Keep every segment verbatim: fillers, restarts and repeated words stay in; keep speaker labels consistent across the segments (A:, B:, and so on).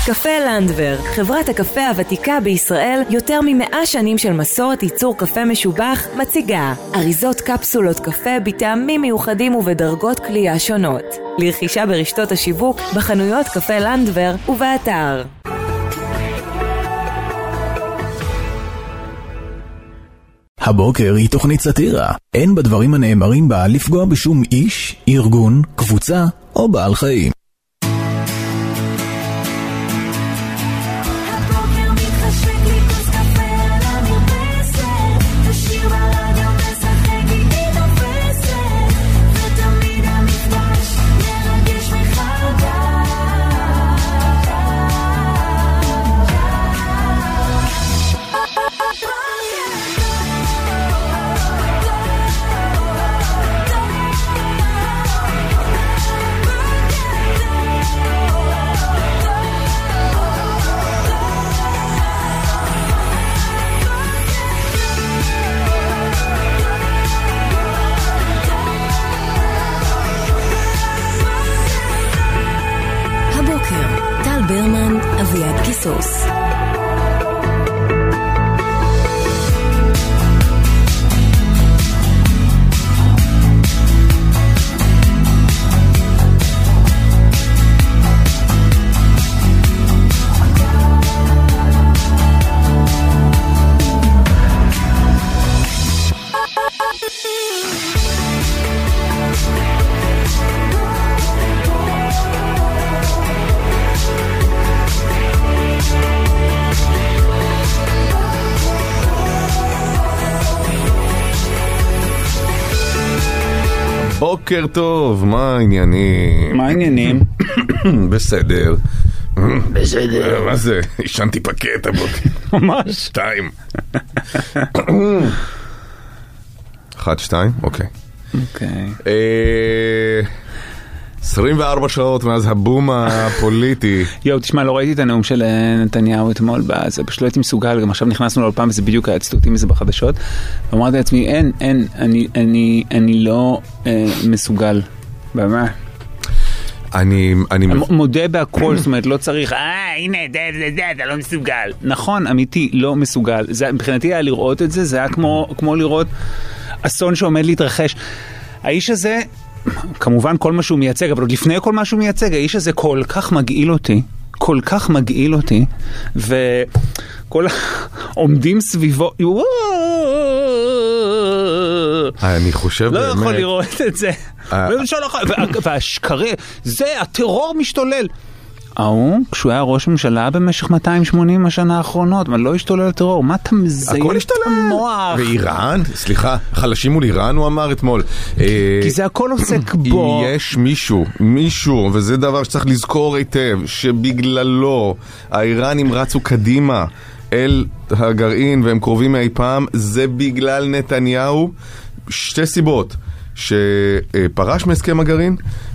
A: קפה לנדבר, חברת הקפה הוותיקה בישראל, יותר ממאה שנים של מסורת ייצור קפה משובח, מציגה אריזות קפסולות קפה בטעמים מיוחדים ובדרגות קלייה שונות. לרכישה ברשתות השיווק, בחנויות קפה לנדבר ובאתר.
B: הבוקר היא תוכנית סאטירה. אין בדברים הנאמרים בה לפגוע בשום איש, ארגון, קבוצה או בעל חיים.
A: אביעד קיסוס.
C: בוקר טוב, מה העניינים?
D: מה העניינים?
C: בסדר.
D: בסדר.
C: מה זה? ישנתי פקט הבוקר.
D: ממש.
C: שתיים. אחת, שתיים? אוקיי.
D: אוקיי.
C: עשרים וארבע שעות מאז הבום הפוליטי.
D: יואו, תשמע, לא ראיתי את הנאום של נתניהו אתמול, זה פשוט לא הייתי מסוגל, גם עכשיו נכנסנו לעוד פעם, וזה בדיוק היה ציטוטים מזה בחדשות, ואמרתי לעצמי, אין, אין, אני, אני, אני לא אה, מסוגל, באמת.
C: אני, אני
D: מודה בהכל, זאת אומרת, לא צריך, אה, הנה, זה, זה, זה, אתה לא מסוגל. נכון, אמיתי, לא מסוגל. זה, מבחינתי היה לראות את זה, זה היה כמו, כמו לראות אסון שעומד להתרחש. האיש הזה, כמובן כל מה שהוא מייצג, אבל עוד לפני כל מה שהוא מייצג, האיש הזה כל כך מגעיל אותי, כל כך מגעיל אותי, וכל עומדים סביבו,
C: אני חושב
D: לא
C: באמת...
D: יכול לראות את זה. והשקרי, זה הטרור משתולל. הוא, כשהוא היה ראש ממשלה במשך מאתיים ושמונים השנה האחרונות, מה לא השתולל לטרור? מה אתה מזיין את המוח?
C: ואיראן? סליחה, חלשים מול איראן הוא אמר אתמול.
D: כי זה הכל עוסק בו.
C: יש מישהו, מישהו, וזה דבר שצריך לזכור היטב, שבגללו האיראנים רצו קדימה אל הגרעין והם קרובים מאי פעם, זה בגלל נתניהו. שתי סיבות, שפרש מהסכם הגרעין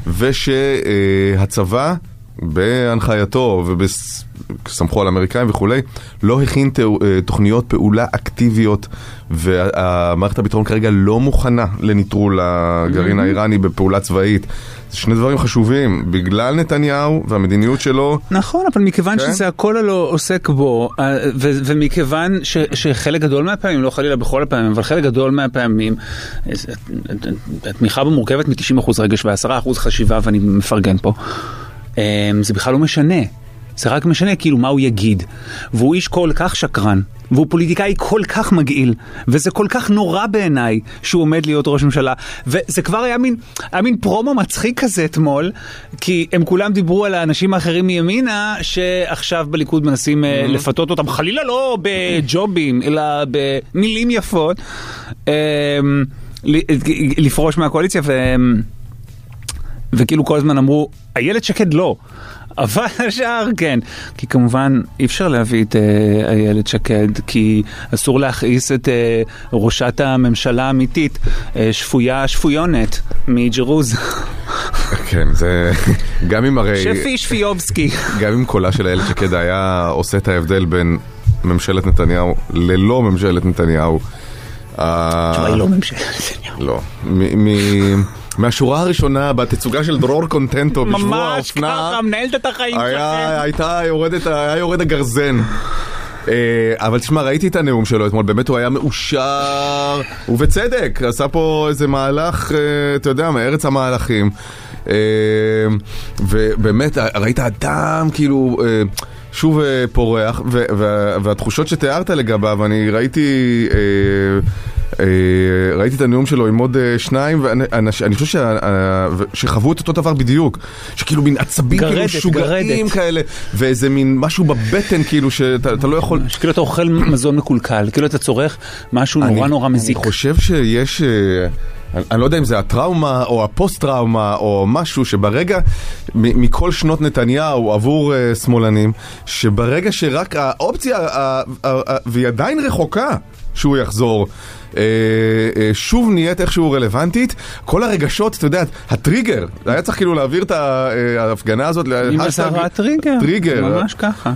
C: ושהצבא בהנחייתו ובסמכו על אמריקאים וכולי, לא הכין תוכניות פעולה אקטיביות, והמערכת הביטחון כרגע לא מוכנה לניטרול הגרעין האיראני בפעולה צבאית. זה שני דברים חשובים, בגלל נתניהו והמדיניות שלו.
D: נכון, אבל מכיוון שזה הכל לא עוסק בו, ומכיוון שחלק גדול מהפעמים, לא חלילה בכל הפעמים, אבל חלק גדול מהפעמים, התמיכה במורכבת מ-תשעים אחוז רגש ו-עשרה אחוז חשיבה, ואני מפרגן פה. זה בכלל לא משנה. זה רק משנה כאילו מה הוא יגיד. והוא איש כל כך שקרן, והוא פוליטיקאי כל כך מגעיל, וזה כל כך נורא בעיניי שהוא עומד להיות ראש ממשלה. וזה כבר היה מין, היה מין פרומו מצחיק כזה אתמול, כי הם כולם דיברו על האנשים האחרים מימינה, שעכשיו בליכוד מנסים mm-hmm. לפתות אותם, חלילה לא בג'ובים, אלא במילים יפות, לפרוש מהקואליציה, ו... וכאילו כל הזמן אמרו, איילת שקד לא, אבל השאר כן, כי כמובן אי אפשר להביא את uh, איילת שקד, כי אסור להכעיס את uh, ראשת הממשלה האמיתית, uh, שפויה שפויונת מג'רוז.
C: כן, זה גם אם הרי...
D: שפי שפיובסקי. גם
C: אם קולה של איילת שקד היה עושה את ההבדל בין ממשלת נתניהו ללא ממשלת נתניהו.
D: תשמע, היא לא ממשלת נתניהו.
C: לא. מהשורה הראשונה, בתצוגה של דרור קונטנטו, בשבוע האופנה,
D: ממש ככה, מנהלת את החיים
C: היה, הייתה יורדת, היה יורד הגרזן. אבל תשמע, ראיתי את הנאום שלו אתמול, באמת הוא היה מאושר, ובצדק, עשה פה איזה מהלך, אתה יודע, מארץ המהלכים. ובאמת, ראית אדם כאילו שוב פורח, והתחושות שתיארת לגביו, אני ראיתי... ראיתי את הנאום שלו עם עוד שניים, ואני חושב שחוו את אותו דבר בדיוק, שכאילו מין עצבים כאילו שוגעים כאלה, ואיזה מין משהו בבטן כאילו שאתה לא יכול...
D: שכאילו אתה אוכל מזון מקולקל, כאילו אתה צורך משהו נורא נורא מזיק.
C: אני חושב שיש... אני לא יודע אם זה הטראומה או הפוסט-טראומה או משהו שברגע, מכל שנות נתניהו עבור שמאלנים, שברגע שרק האופציה, והיא עדיין רחוקה שהוא יחזור, שוב נהיית איכשהו רלוונטית, כל הרגשות, אתה יודע, הטריגר, היה צריך כאילו להעביר את ההפגנה הזאת,
D: עם עשרה טריגר,
C: טריגר,
D: ממש ככה.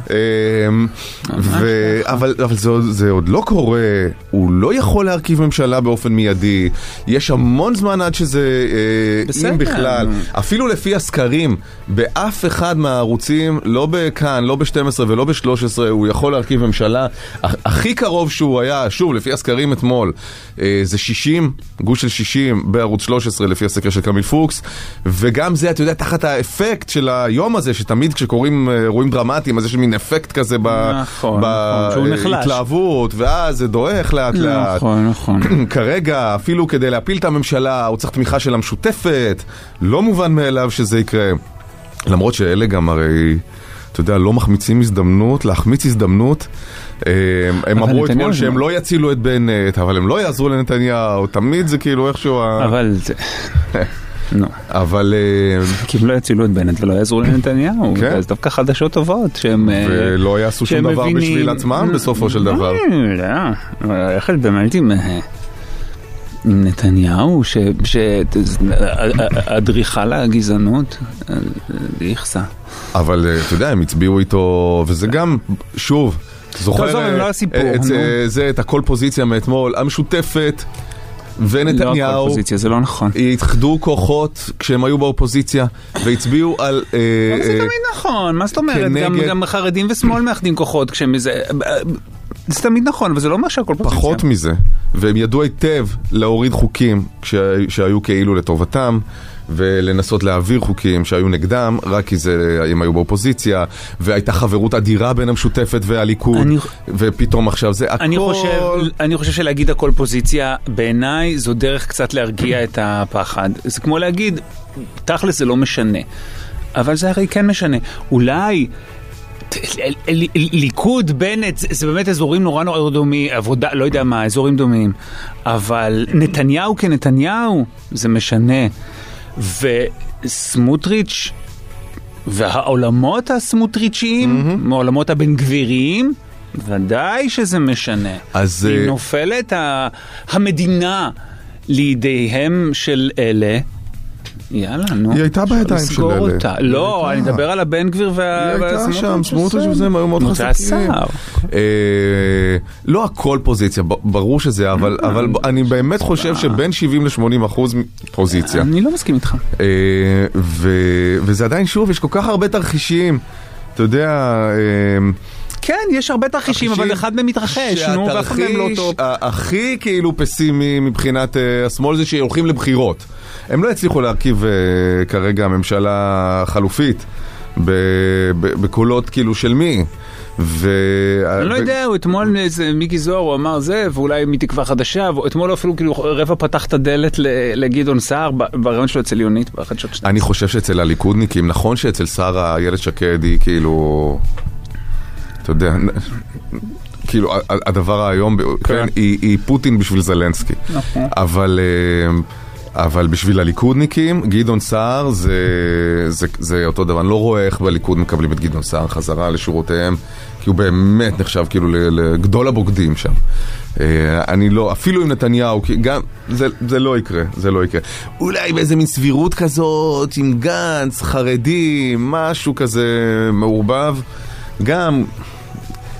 C: אבל זה עוד לא קורה, הוא לא יכול להרכיב ממשלה באופן מיידי, יש המון זמן עד שזה, אם בכלל, אפילו לפי הסקרים, באף אחד מהערוצים, לא בכאן, לא ב-שתים עשרה ולא ב-שלוש עשרה, הוא יכול להרכיב ממשלה, הכי קרוב שהוא היה, שוב, לפי הסקרים אתמול, זה שישים, גוש של שישים בערוץ שלוש עשרה לפי הסקר של קמיל פוקס, וגם זה, אתה יודע, תחת האפקט של היום הזה, שתמיד כשקוראים אירועים דרמטיים, אז יש מין אפקט כזה בהתלהבות, ואז זה דועך לאט לאט.
D: נכון, נכון.
C: כרגע, אפילו כדי להפיל את הממשלה, הוא צריך תמיכה של המשותפת, לא מובן מאליו שזה יקרה. למרות שאלה גם הרי, אתה יודע, לא מחמיצים הזדמנות, להחמיץ הזדמנות. הם אמרו אתמול שהם לא יצילו את בנט, אבל הם לא יעזרו לנתניהו, תמיד זה כאילו איכשהו...
D: אבל זה...
C: אבל...
D: כי הם לא יצילו את בנט ולא יעזרו לנתניהו, אז דווקא חדשות טובות שהם...
C: ולא יעשו שום דבר בשביל עצמם בסופו של דבר.
D: לא, איך באמת עם... עם נתניהו, שהדריכה לגזענות, יחסה.
C: אבל אתה יודע, הם הצביעו איתו, וזה גם, שוב, זוכר את הכל פוזיציה מאתמול, המשותפת ונתניהו,
D: לא הכל פוזיציה, זה לא נכון.
C: התאחדו כוחות כשהם היו באופוזיציה, והצביעו על...
D: אבל זה תמיד נכון, מה זאת אומרת? גם חרדים ושמאל מאחדים כוחות כשהם... זה תמיד נכון, אבל זה לא אומר שהכל פוזיציה.
C: פחות מזה, והם ידעו היטב להוריד חוקים שהיו כאילו לטובתם, ולנסות להעביר חוקים שהיו נגדם, רק כי זה, הם היו באופוזיציה, והייתה חברות אדירה בין המשותפת והליכוד, אני... ופתאום עכשיו זה הכל...
D: אני חושב, אני חושב שלהגיד הכל פוזיציה, בעיניי זו דרך קצת להרגיע את הפחד. זה כמו להגיד, תכלס זה לא משנה. אבל זה הרי כן משנה. אולי... ליכוד, בנט, זה באמת אזורים נורא נורא דומים, עבודה, לא יודע מה, אזורים דומים, אבל נתניהו כנתניהו זה משנה. וסמוטריץ' והעולמות הסמוטריצ'יים, העולמות הבן גביריים, ודאי שזה משנה. אז אם נופלת המדינה לידיהם של אלה, יאללה, נו.
C: היא הייתה בידיים של אלה.
D: לא, אני מדבר על הבן גביר וה...
C: היא הייתה שם, סמוטריץ' וזה, הם היו מאוד חזקים. לא הכל פוזיציה, ברור שזה, אבל אני באמת חושב שבין שבעים ל-שמונים אחוז פוזיציה.
D: אני לא מסכים איתך.
C: וזה עדיין שוב, יש כל כך הרבה תרחישים, אתה יודע...
D: כן, יש הרבה תרחישים, אבל אחד מהם מתרחש, נו, ואף אחד מהם לא טוב.
C: הכי כאילו פסימי מבחינת השמאל זה שהולכים לבחירות. הם לא הצליחו להרכיב כרגע ממשלה חלופית בקולות כאילו של מי.
D: אני לא יודע, אתמול מיקי זוהר הוא אמר זה, ואולי מתקווה חדשה, ואתמול אפילו כאילו רבע פתח את הדלת לגדעון סער ברעיון שלו אצל יונית בחדשות שתיים.
C: אני חושב שאצל הליכודניקים, נכון שאצל שר איילת שקד היא כאילו... אתה יודע, כאילו, הדבר היום, כן, היא פוטין בשביל זלנסקי. אבל, אבל בשביל הליכודניקים, גדעון סער זה אותו דבר. אני לא רואה איך בליכוד מקבלים את גדעון סער חזרה לשורותיהם, כי הוא באמת נחשב כאילו לגדול הבוגדים שם. אני לא, אפילו עם נתניהו, גם, זה, זה לא יקרה, זה לא יקרה. אולי באיזה מין סבירות כזאת, עם גנץ, חרדים, משהו כזה מעורבב. גם,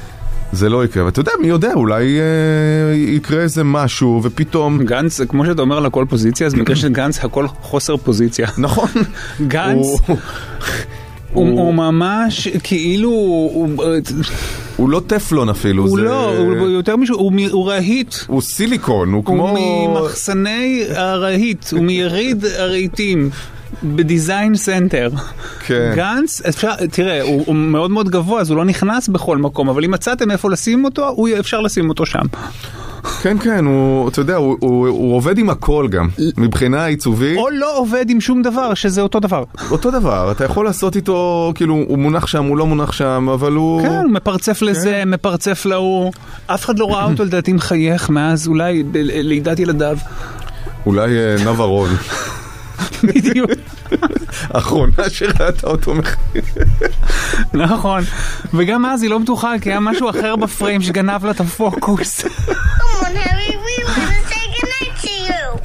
C: זה לא יקרה, ואתה יודע, מי יודע, אולי אה, יקרה איזה משהו, ופתאום...
D: גנץ, כמו שאתה אומר על הכל פוזיציה, אז במקרה של גנץ, הכל חוסר פוזיציה.
C: נכון.
D: גנץ, הוא, הוא, הוא ממש, כאילו... הוא,
C: הוא לא טפלון אפילו.
D: הוא
C: זה...
D: לא, הוא יותר מישהו, הוא, הוא רהיט.
C: הוא סיליקון, הוא כמו...
D: הוא ממחסני הרהיט, הוא מיריד הרהיטים. בדיזיין סנטר.
C: כן.
D: גנץ, אפשר, תראה, הוא, הוא מאוד מאוד גבוה, אז הוא לא נכנס בכל מקום, אבל אם מצאתם איפה לשים אותו, הוא, אפשר לשים אותו שם.
C: כן, כן, הוא, אתה יודע, הוא, הוא, הוא עובד עם הכל גם, מבחינה עיצובית.
D: או לא עובד עם שום דבר, שזה אותו דבר.
C: אותו דבר, אתה יכול לעשות איתו, כאילו, הוא מונח שם, הוא לא מונח שם, אבל הוא...
D: כן, הוא מפרצף לזה, כן. מפרצף להוא. אף אחד לא ראה אותו לדעתי מחייך, מאז אולי לידת ילדיו.
C: אולי נברון.
D: בדיוק.
C: האחרונה שראתה אותו מחייך.
D: נכון. וגם אז היא לא בטוחה, כי היה משהו אחר בפריים שגנב לה את הפוקוס.
E: Come on, Harry, we want to say goodnight to you.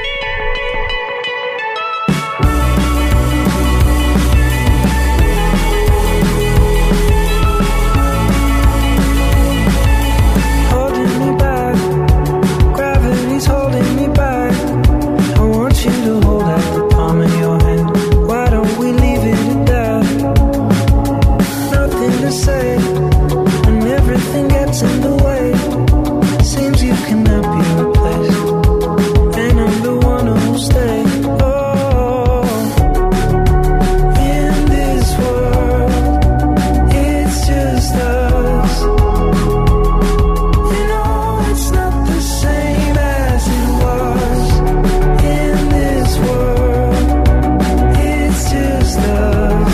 F: Holding me back, gravity's holding me back. I want you to hold out the palm of your hand. Why don't we leave it at that? Nothing to say, and everything gets in the way. Seems you cannot be replaced, and I'm the one who'll stay. Oh, in this world, it's just us. You know it's not the same as it was. In this world, it's just us.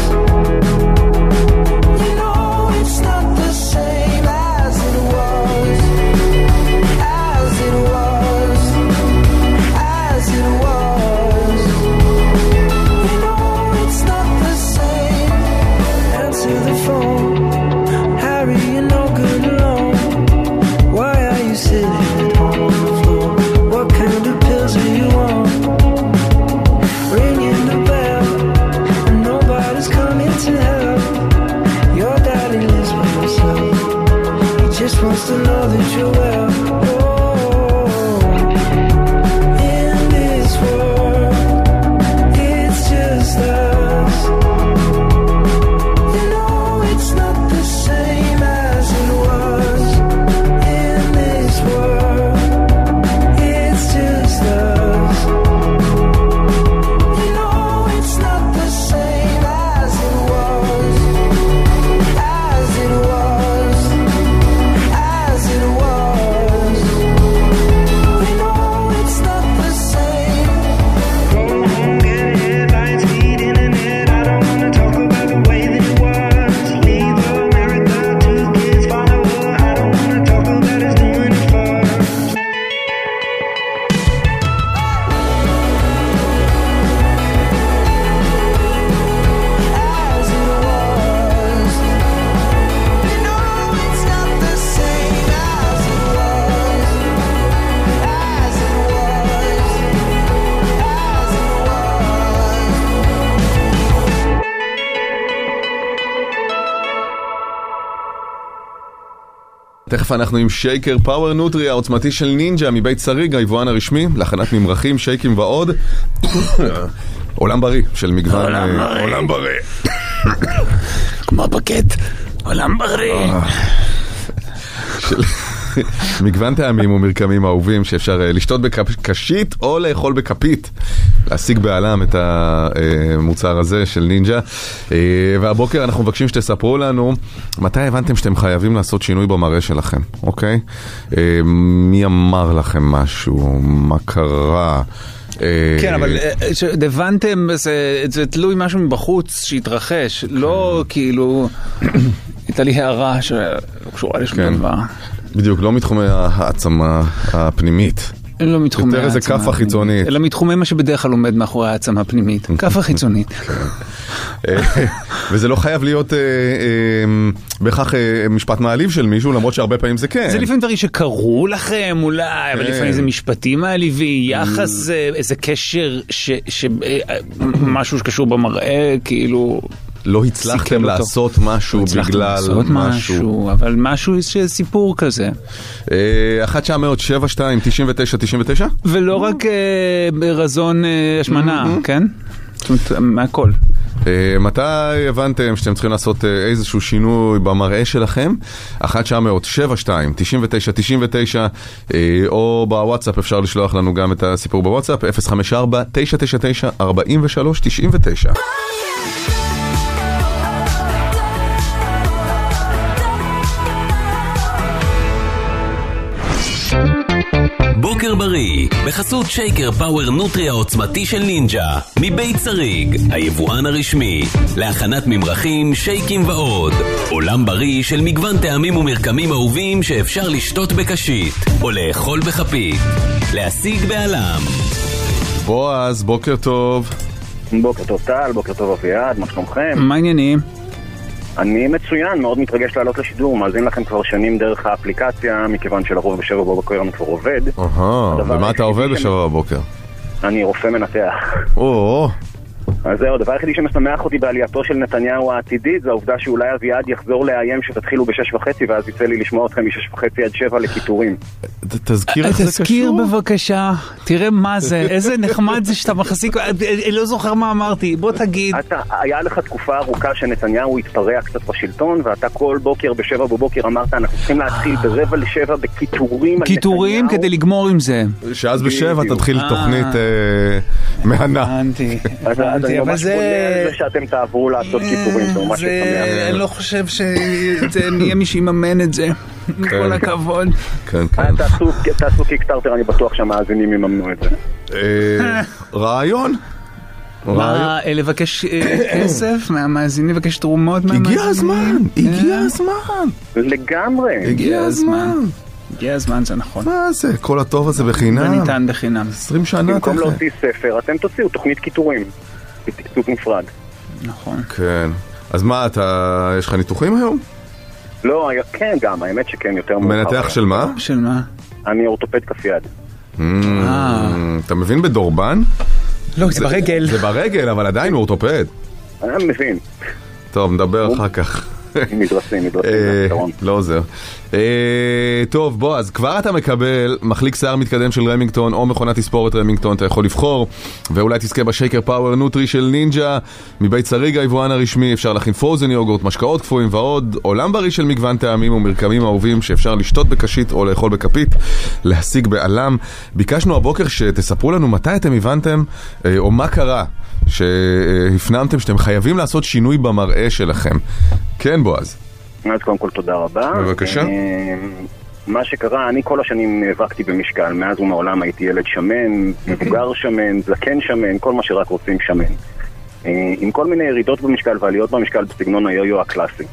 F: You know it's not the same as it was. As it was. As it was. You know it's not the same. Answer the phone. Harry, you're no good alone. Why are you sitting at home on the floor? What kind of pills are you on? Ringing the bell, and nobody's coming to help. Your daddy lives by himself. He just wants to know that you're well. Oh, in this world, it's just us. You know it's not the same as it was. In this world, it's just us. You know it's not the same as it was. As it was. As it was. You know it's not the same. Go home, get headlines, feed internet. I don't wanna talk about the way that it was. Leave America, two kids follow her. I don't wanna talk about us doing it first. As it was. You know it's not the same as it was. As it was. As it was.
C: תכף אנחנו עם שייקר פאוור נוטרי העוצמתי של נינג'ה מבית שריג, היבואן הרשמי להכנת ממרחים, שייקים ועוד. עולם בריא של מגוון. עולם בריא.
D: כמו בקט, עולם בריא.
C: של מגוון טעמים ומרקמים אהובים שאפשר לשתות בקשית או לאכול בכפית, להשיג בעלם את המוצר הזה של נינג'ה. והבוקר אנחנו מבקשים שתספרו לנו מתי הבנתם שאתם חייבים לעשות שינוי במראה שלכם, אוקיי? מי אמר לכם משהו? מה קרה?
D: כן, אבל הבנתם, זה תלוי משהו מבחוץ שהתרחש, לא כאילו הייתה לי הערה שלא קשורה לשום דבר.
C: בדיוק, לא מתחומי העצמה הפנימית.
D: לא מתחומי
C: יותר איזה כף החיצונית.
D: אלא מתחומי מה שבדרך כלל עומד מאחורי העצמה הפנימית. כף החיצונית.
C: וזה לא חייב להיות בהכרח משפט מעליב של מישהו, למרות שהרבה פעמים זה כן.
D: זה לפעמים דברים שקרו לכם, אולי, אבל לפעמים זה משפטים מעליבי, יחס, איזה קשר, משהו שקשור במראה, כאילו...
C: לא הצלחתם לעשות משהו בגלל
D: לעשות
C: משהו.
D: משהו, אבל משהו שסיפור כזה.
C: אחת תשע אפס אפס שבע שתיים תשעים ותשע תשעים ותשע?
D: ולא רק אה, ברזון אה, השמנה, כן? זאת אומרת, מהכל.
C: מתי הבנתם שאתם צריכים לעשות איזשהו שינוי במראה שלכם? אחת תשע אפס אפס שבע שתיים תשעים ותשע תשעים ותשע, או בוואטסאפ אפשר לשלוח לנו גם את הסיפור בוואטסאפ אפס חמש ארבע תשע תשע תשע ארבע שלוש תשע תשע.
G: בוקר בריא, בחסות שייקר פאוור נוטרי העוצמתי של נינג'ה, מבית צריג, היבואן הרשמי, להכנת ממרחים, שייקים ועוד. עולם בריא של מגוון טעמים ומרקמים אהובים שאפשר לשתות בקשית, או לאכול בכפית. להשיג בעלם.
C: בועז, בוקר טוב.
H: בוקר טוב טל, בוקר טוב אביעד, מה שלומכם?
D: מה העניינים?
H: אני מצוין, מאוד מתרגש לעלות לשידור, מאזין לכם כבר שנים דרך האפליקציה, מכיוון שלרוב בשבע בבוקר אני כבר עובד.
C: אהה, ומה אתה עובד בשבע בבוקר?
H: אני רופא מנתח.
C: או,
H: אז זהו, הדבר היחידי שמשמח אותי בעלייתו של נתניהו העתידית, זה העובדה שאולי אביעד יחזור לאיים שתתחילו בשש וחצי, ואז יצא לי לשמוע אתכם משש וחצי עד שבע לכיתורים.
C: תזכיר איך זה קשור.
D: תזכיר בבקשה, תראה מה זה, איזה נחמד זה שאתה מחזיק, אני לא זוכר מה אמרתי, בוא תגיד.
H: אתה, היה לך תקופה ארוכה שנתניהו התפרע קצת בשלטון, ואתה כל בוקר בשבע בבוקר אמרת, אנחנו צריכים להתחיל ברבע לשבע בכיתורים על
D: כיתורים כדי לגמור עם זה.
C: שאז בשבע תתחיל תוכנית מהנה.
D: הבנתי.
H: אז אני ממש פונה על זה שאתם תעברו לעשות כיתורים, זה ממש שמח.
D: אני לא חושב שזה נהיה מי שיממן את זה. כל הכבוד.
C: כן, כן.
H: תעשו קיקסטארטר, אני בטוח שהמאזינים יממנו את זה.
C: רעיון?
D: מה, לבקש כסף מהמאזינים, לבקש תרומות מהמאזינים?
C: הגיע הזמן, הגיע הזמן.
H: לגמרי.
C: הגיע הזמן.
D: הגיע הזמן, זה נכון.
C: מה זה? כל הטוב הזה בחינם.
D: וניתן בחינם.
C: עשרים שנה.
H: במקום להוציא ספר, אתם תוציאו תוכנית כיתורים. בתקצוב נפרד.
D: נכון.
C: כן. אז מה, אתה, יש לך ניתוחים היום?
H: לא, כן, גם, האמת שכן, יותר מאוחר.
C: מנתח של מה?
D: של מה?
H: אני אורתופד כף יד.
C: אתה מבין בדורבן?
D: לא, זה ברגל.
C: זה ברגל, אבל עדיין הוא אורתופד.
H: אני מבין.
C: טוב, נדבר אחר כך.
H: מדרסים, מדרסים.
C: לא עוזר. טוב, בוא, אז כבר אתה מקבל מחליק שיער מתקדם של רמינגטון או מכונת תספורת רמינגטון, אתה יכול לבחור, ואולי תזכה בשייקר פאוור נוטרי של נינג'ה מבית צריג, היבואן הרשמי. אפשר להכין פרוזן יוגורט, משקאות קפואים ועוד. עולם בריא של מגוון טעמים ומרקמים אהובים שאפשר לשתות בקשית או לאכול בכפית, להשיג בעלם. ביקשנו הבוקר שתספרו לנו מתי אתם הבנתם או מה קרה שהפנמתם שאתם חייבים לעשות שינוי במראה שלכם. כן, בועז.
H: אז קודם כל תודה רבה.
C: בבקשה.
H: מה שקרה, אני כל השנים נאבקתי במשקל, מאז ומעולם הייתי ילד שמן, מבוגר שמן, זקן שמן, כל מה שרק רוצים שמן. עם כל מיני ירידות במשקל ועליות במשקל בסגנון היו-יו הקלאסי.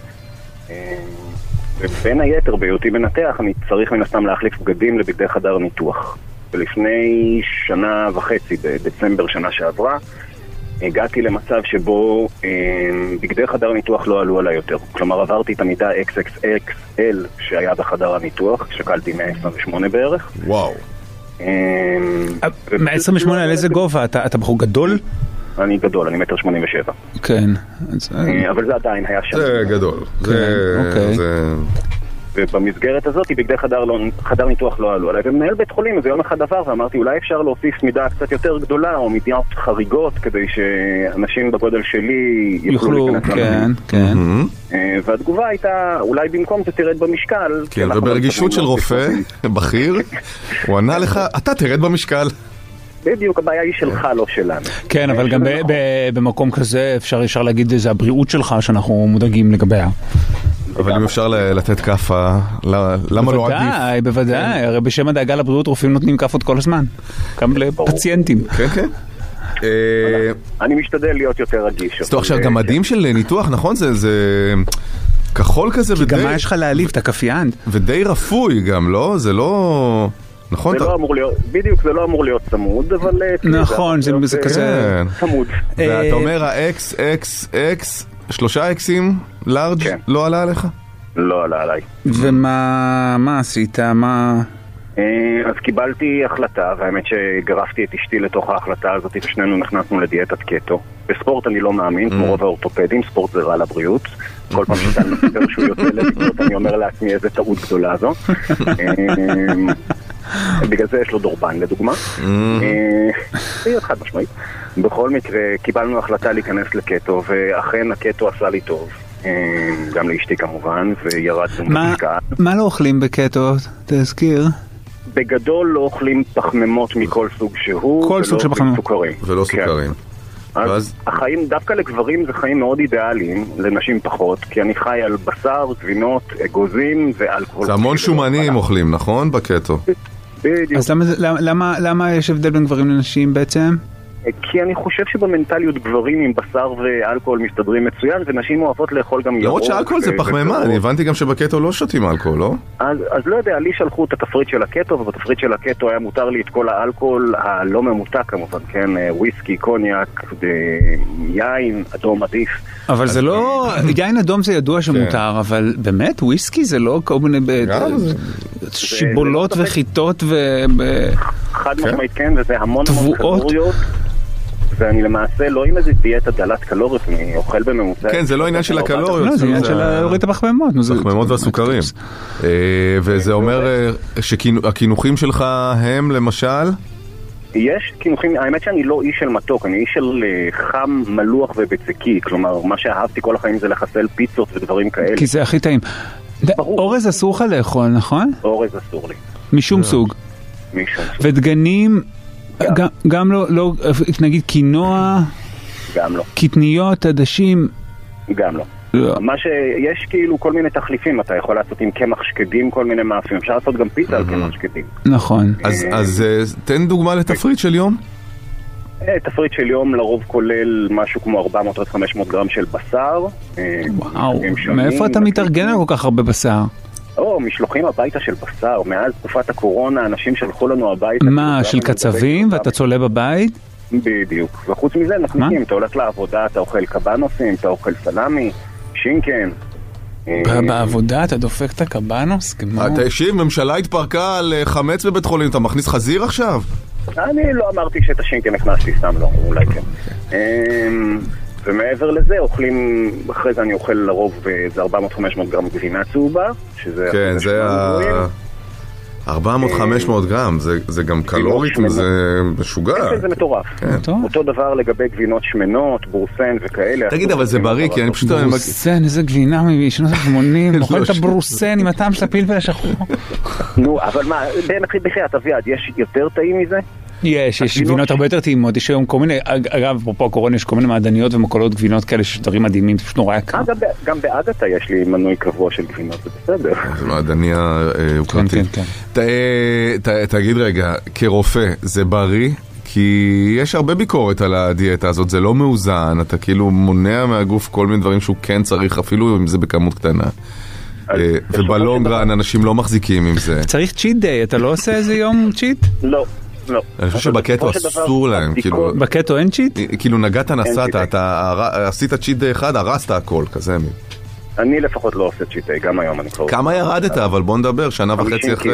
H: ובין היתר, בהיותי מנתח, אני צריך מן הסתם להחליף בגדים לבגדי חדר ניתוח. ולפני שנה וחצי, בדצמבר שנה שעברה, הגעתי למצב שבו אה, בגדי חדר ניתוח לא עלו עליי יותר. כלומר, עברתי את המידה אקס אקס אקס אל שהיה בחדר הניתוח, שקלתי מאה עשרים ושמונה בערך.
C: וואו.
H: אה,
D: מאה עשרים ושמונה על איזה גובה? אתה, אתה בחור גדול?
H: אני גדול, אני מטר שמונים ושבע.
D: כן.
H: אה, אבל זה עדיין היה שם.
C: זה גדול.
D: כן,
C: זה,
D: אוקיי.
C: זה...
H: ובמסגרת הזאת, בגדי חדר, לא, חדר ניתוח לא עלו עליי. ומנהל בית חולים, איזה יום אחד דבר, ואמרתי, אולי אפשר להוסיף מידה קצת יותר גדולה, או מידות חריגות, כדי שאנשים בגודל שלי יוכלו להיכנס
D: כן, כן.
H: והתגובה הייתה, אולי במקום זה תרד במשקל.
C: כן, וברגישות של רופא בכיר, הוא ענה לך, אתה תרד במשקל.
H: בדיוק, הבעיה היא שלך, לא שלנו.
D: כן, אבל גם במקום כזה אפשר ישר להגיד, זה הבריאות שלך שאנחנו מודאגים לגביה.
C: אבל אם אפשר לתת כפה, למה לא עדיף?
D: בוודאי, בוודאי, הרי בשם הדאגה לבריאות רופאים נותנים כפות כל הזמן, גם לפציינטים.
C: כן, כן.
H: אני משתדל להיות יותר רגיש.
C: אז עכשיו גם מדהים של ניתוח, נכון? זה כחול כזה
D: כי גם מה יש לך להעליב, אתה כפיין.
C: ודי רפוי גם, לא? זה לא... נכון?
H: זה לא אמור להיות, בדיוק זה לא אמור להיות צמוד, אבל...
D: נכון, זה כזה...
H: צמוד.
C: ואתה אומר ה-X, X, X, שלושה אקסים, לארג', לא עלה עליך?
H: לא עלה עליי.
D: ומה מה עשית? מה...
H: אז קיבלתי החלטה, והאמת שגרפתי את אשתי לתוך ההחלטה הזאת, ושנינו נכנסנו לדיאטת קטו. בספורט אני לא מאמין, כמו רוב האורתופדים, ספורט זה רע לבריאות. כל פעם שאתה מספר שהוא יוצא לבריאות, אני אומר לעצמי איזה טעות גדולה זו. בגלל זה יש לו דורבן לדוגמה. זה חד משמעית. בכל מקרה, קיבלנו החלטה להיכנס לקטו, ואכן הקטו עשה לי טוב. גם לאשתי כמובן, וירדנו במשקל.
D: מה לא אוכלים בקטו? תזכיר.
H: בגדול לא אוכלים פחמימות מכל סוג שהוא.
D: כל סוג של פחמימות.
C: ולא סוכרים.
H: אז החיים, דווקא לגברים זה חיים מאוד אידיאליים, לנשים פחות, כי אני חי על בשר, גבינות, אגוזים ואלכוהול.
C: זה המון שומנים אוכלים, נכון? בקטו.
H: בדיוק.
D: אז למה, למה, למה יש הבדל בין גברים לנשים בעצם?
H: כי אני חושב שבמנטליות גברים עם בשר ואלכוהול מסתדרים מצוין, ונשים אוהבות לאכול גם ירוק.
C: למרות שאלכוהול זה פחמימה, אני הבנתי גם שבקטו לא שותים אלכוהול, לא?
H: אז, אז לא יודע, לי שלחו את התפריט של הקטו, ובתפריט של הקטו היה מותר לי את כל האלכוהול הלא ממותק כמובן, כן? וויסקי, קוניאק, יין, אדום עדיף.
D: אבל זה לא, יין אדום זה ידוע שמותר, אבל באמת, וויסקי זה לא כל מיני שיבולות וחיטות ו...
H: חד משמעית כן, וזה המון המון קלוריות. ואני למעשה לא עם איזה דיאטה דלת קלוריות, אני אוכל בממוצע.
C: כן, זה לא עניין של הקלוריות.
D: לא, זה עניין של להוריד את הפחמימות.
C: הפחמימות והסוכרים. וזה אומר שהכינוכים שלך הם למשל?
H: יש כינוכים, האמת שאני לא איש של מתוק, אני איש של חם, מלוח ובצקי. כלומר, מה שאהבתי כל החיים זה לחסל פיצות ודברים כאלה.
D: כי זה הכי טעים. אורז אסור לך לאכול, נכון?
H: אורז אסור לי.
D: משום סוג.
H: משום סוג.
D: ודגנים... גם, גם לא, לא, נגיד קינוע,
H: גם לא.
D: קטניות, עדשים,
H: גם לא. לא. מה שיש כאילו כל מיני תחליפים, אתה יכול לעשות עם קמח שקדים כל מיני מאפים, אפשר לעשות גם פיצה על קמח שקדים.
D: נכון.
C: אז, אז תן דוגמה לתפריט של יום.
H: תפריט של יום לרוב כולל משהו כמו ארבע מאות עד חמש מאות גרם של בשר.
D: וואו, מאיפה אתה מתארגן על כל כך הרבה בשר?
H: או, משלוחים הביתה של בשר. מאז תקופת הקורונה, אנשים שלחו לנו הביתה.
D: מה, של קצבים ואתה צולה בבית?
H: בדיוק. וחוץ מזה, נכנסים, אתה הולך לעבודה, אתה אוכל קבנוסים, אתה אוכל סלמי, שינקן.
D: בעבודה אתה דופק את הקבנוס?
C: תקשיב, ממשלה התפרקה על חמץ בבית חולים, אתה מכניס חזיר עכשיו?
H: אני לא אמרתי שאת השינקן הכנסתי, סתם לא, אולי כן. ומעבר לזה אוכלים, אחרי זה אני אוכל לרוב זה ארבע מאות עד חמש מאות גרם גבינה צהובה, שזה...
C: כן, זה ה... ארבע מאות עד חמש מאות גרם, זה גם קלורית, זה משוגע.
H: זה מטורף. אותו דבר לגבי גבינות שמנות, ברוסן וכאלה.
C: תגיד, אבל זה בריא, כי אני פשוט...
D: ברוסן, איזה גבינה משנות ה-שמונים, אוכל את הברוסן עם הטעם של הפלפל השחור.
H: נו, אבל מה, בחייאת אביעד, יש יותר טעים מזה?
D: יש, יש גבינות הרבה יותר טעימות, יש היום כל מיני, אגב, אפרופו הקורונה, יש כל מיני מעדניות ומקולות גבינות כאלה שדברים מדהימים, זה פשוט נורא יקר.
H: גם באגתה יש לי מנוי קבוע של גבינות, זה בסדר.
C: זה מעדניה אוקרתית.
D: כן, כן,
C: כן. תגיד רגע, כרופא, זה בריא? כי יש הרבה ביקורת על הדיאטה הזאת, זה לא מאוזן, אתה כאילו מונע מהגוף כל מיני דברים שהוא כן צריך, אפילו אם זה בכמות קטנה. ובלונגרן אנשים לא מחזיקים עם זה.
D: צריך צ'יט דיי, אתה לא עושה איזה יום צ'יט?
H: לא. לא.
C: אני חושב שבקטו אסור להם, כאילו...
D: בקטו אין צ'יט?
C: כאילו נגעת נסעת, אתה עשית צ'יט די אחד, הרסת הכל, כזה מי.
H: אני לפחות לא עושה צ'יט די, גם היום אני כבר...
C: כמה ירדת, אבל בוא נדבר, שנה וחצי אחרי.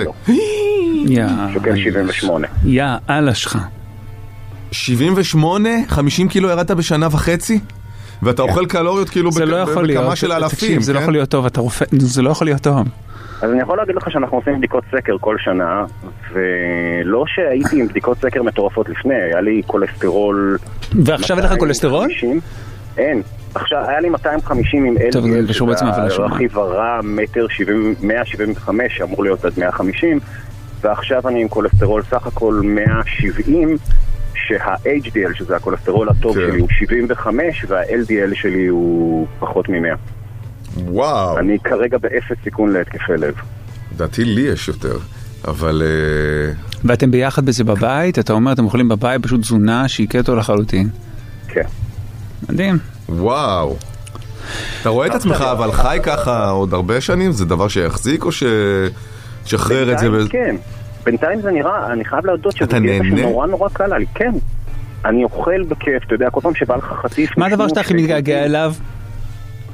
H: שוקל שבעים ושמונה.
D: יא, אללה שלך.
C: שבעים ושמונה? חמישים קילו ירדת בשנה וחצי? ואתה אוכל קלוריות כאילו בכמה של אלפים,
D: זה לא יכול להיות טוב, זה לא יכול להיות טוב.
H: אז אני יכול להגיד לך שאנחנו עושים בדיקות סקר כל שנה, ולא שהייתי עם בדיקות סקר מטורפות לפני, היה לי כולסטרול...
D: ועכשיו אין לך כולסטרול?
H: אין. עכשיו, היה לי מאתיים וחמישים עם אל די אל, שזה הרכיב הרע, מטר מאה שבעים וחמש, שאמור להיות עד מאה וחמישים, ועכשיו אני עם כולסטרול סך הכל מאה שבעים, שה-אייץ' די אל, שזה הכולסטרול הטוב שלי, הוא שבעים וחמש, וה-אל די אל שלי הוא פחות מ-מאה.
C: וואו.
H: אני כרגע באפס סיכון להתקפי לב.
C: דעתי לי יש יותר, אבל...
D: ואתם ביחד בזה בבית? אתה אומר, אתם אוכלים בבית פשוט תזונה שהיא קטו לחלוטין.
H: כן.
D: מדהים.
C: וואו. אתה רואה את עצמך, אבל חי ככה עוד הרבה שנים? זה דבר שיחזיק או ששחרר את זה?
H: בינתיים כן. בינתיים זה נראה, אני חייב להודות שזה דיאטה שנורא נורא קל לי. כן. אני אוכל בכיף, אתה יודע, כל פעם שבא לך חטיף...
D: מה הדבר שאתה הכי מתגעגע אליו?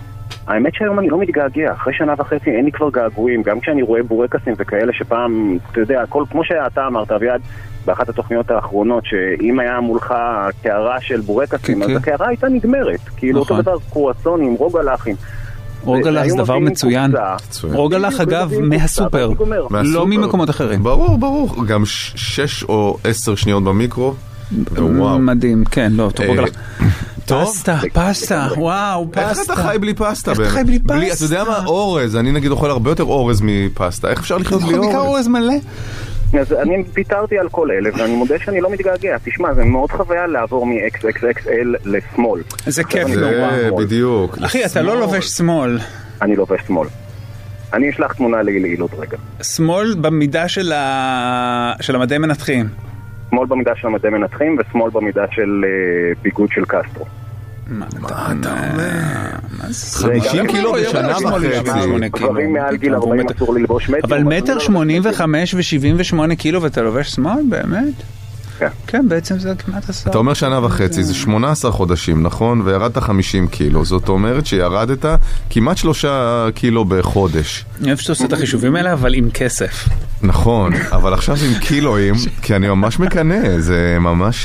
H: האמת שהיום אני לא מתגעגע, אחרי שנה וחצי אין לי כבר געגועים, גם כשאני רואה בורקסים וכאלה שפעם, אתה יודע, הכל, כמו שאתה אמרת, אביעד, באחת התוכניות האחרונות, שאם היה מולך קערה של בורקסים, אז הקערה הייתה נגמרת, כאילו אותו דבר קרואסונים, רוגלחים.
D: רוגלח זה דבר מצוין. רוגלח אגב מהסופר, לא ממקומות אחרים.
C: ברור, ברור, גם שש או עשר שניות במיקרו.
D: מדהים, כן, לא, טוב, רוגלח. פסטה, פסטה, וואו, פסטה.
C: איך אתה חי בלי פסטה?
D: איך אתה חי בלי פסטה?
C: אתה יודע מה? אורז, אני נגיד אוכל הרבה יותר אורז מפסטה. איך אפשר לחיות בלי אורז?
D: אורז מלא?
H: אז אני פיתרתי על כל אלה, ואני מודה שאני לא מתגעגע. תשמע, זה מאוד חוויה לעבור מ-אקס אקס אקס אל לשמאל.
D: זה כיף נורא.
C: זה בדיוק.
D: אחי, אתה לא לובש שמאל.
H: אני לובש שמאל. אני אשלח תמונה לילי עוד רגע.
D: שמאל במידה של המדי מנתחים.
H: שמאל במידה של המדי מנתחים, ושמאל במידה של ביגוד של קסטרו.
D: מה אתה אומר?
C: חמישים קילו בשנה וחצי.
H: גברים מעל גיל ארבעים אסור ללבוש מטר.
D: אבל מטר שמונים וחמש ושבעים ושמונה קילו ואתה לובש שמאל? באמת?
H: כן.
D: כן, בעצם זה כמעט עשר.
C: אתה אומר שנה וחצי, זה שמונה עשר חודשים, נכון? וירדת חמישים קילו. זאת אומרת שירדת כמעט שלושה קילו בחודש.
D: אני אוהב שאתה עושה את החישובים האלה, אבל עם כסף.
C: נכון, אבל עכשיו זה עם קילואים, כי אני ממש מקנה, זה ממש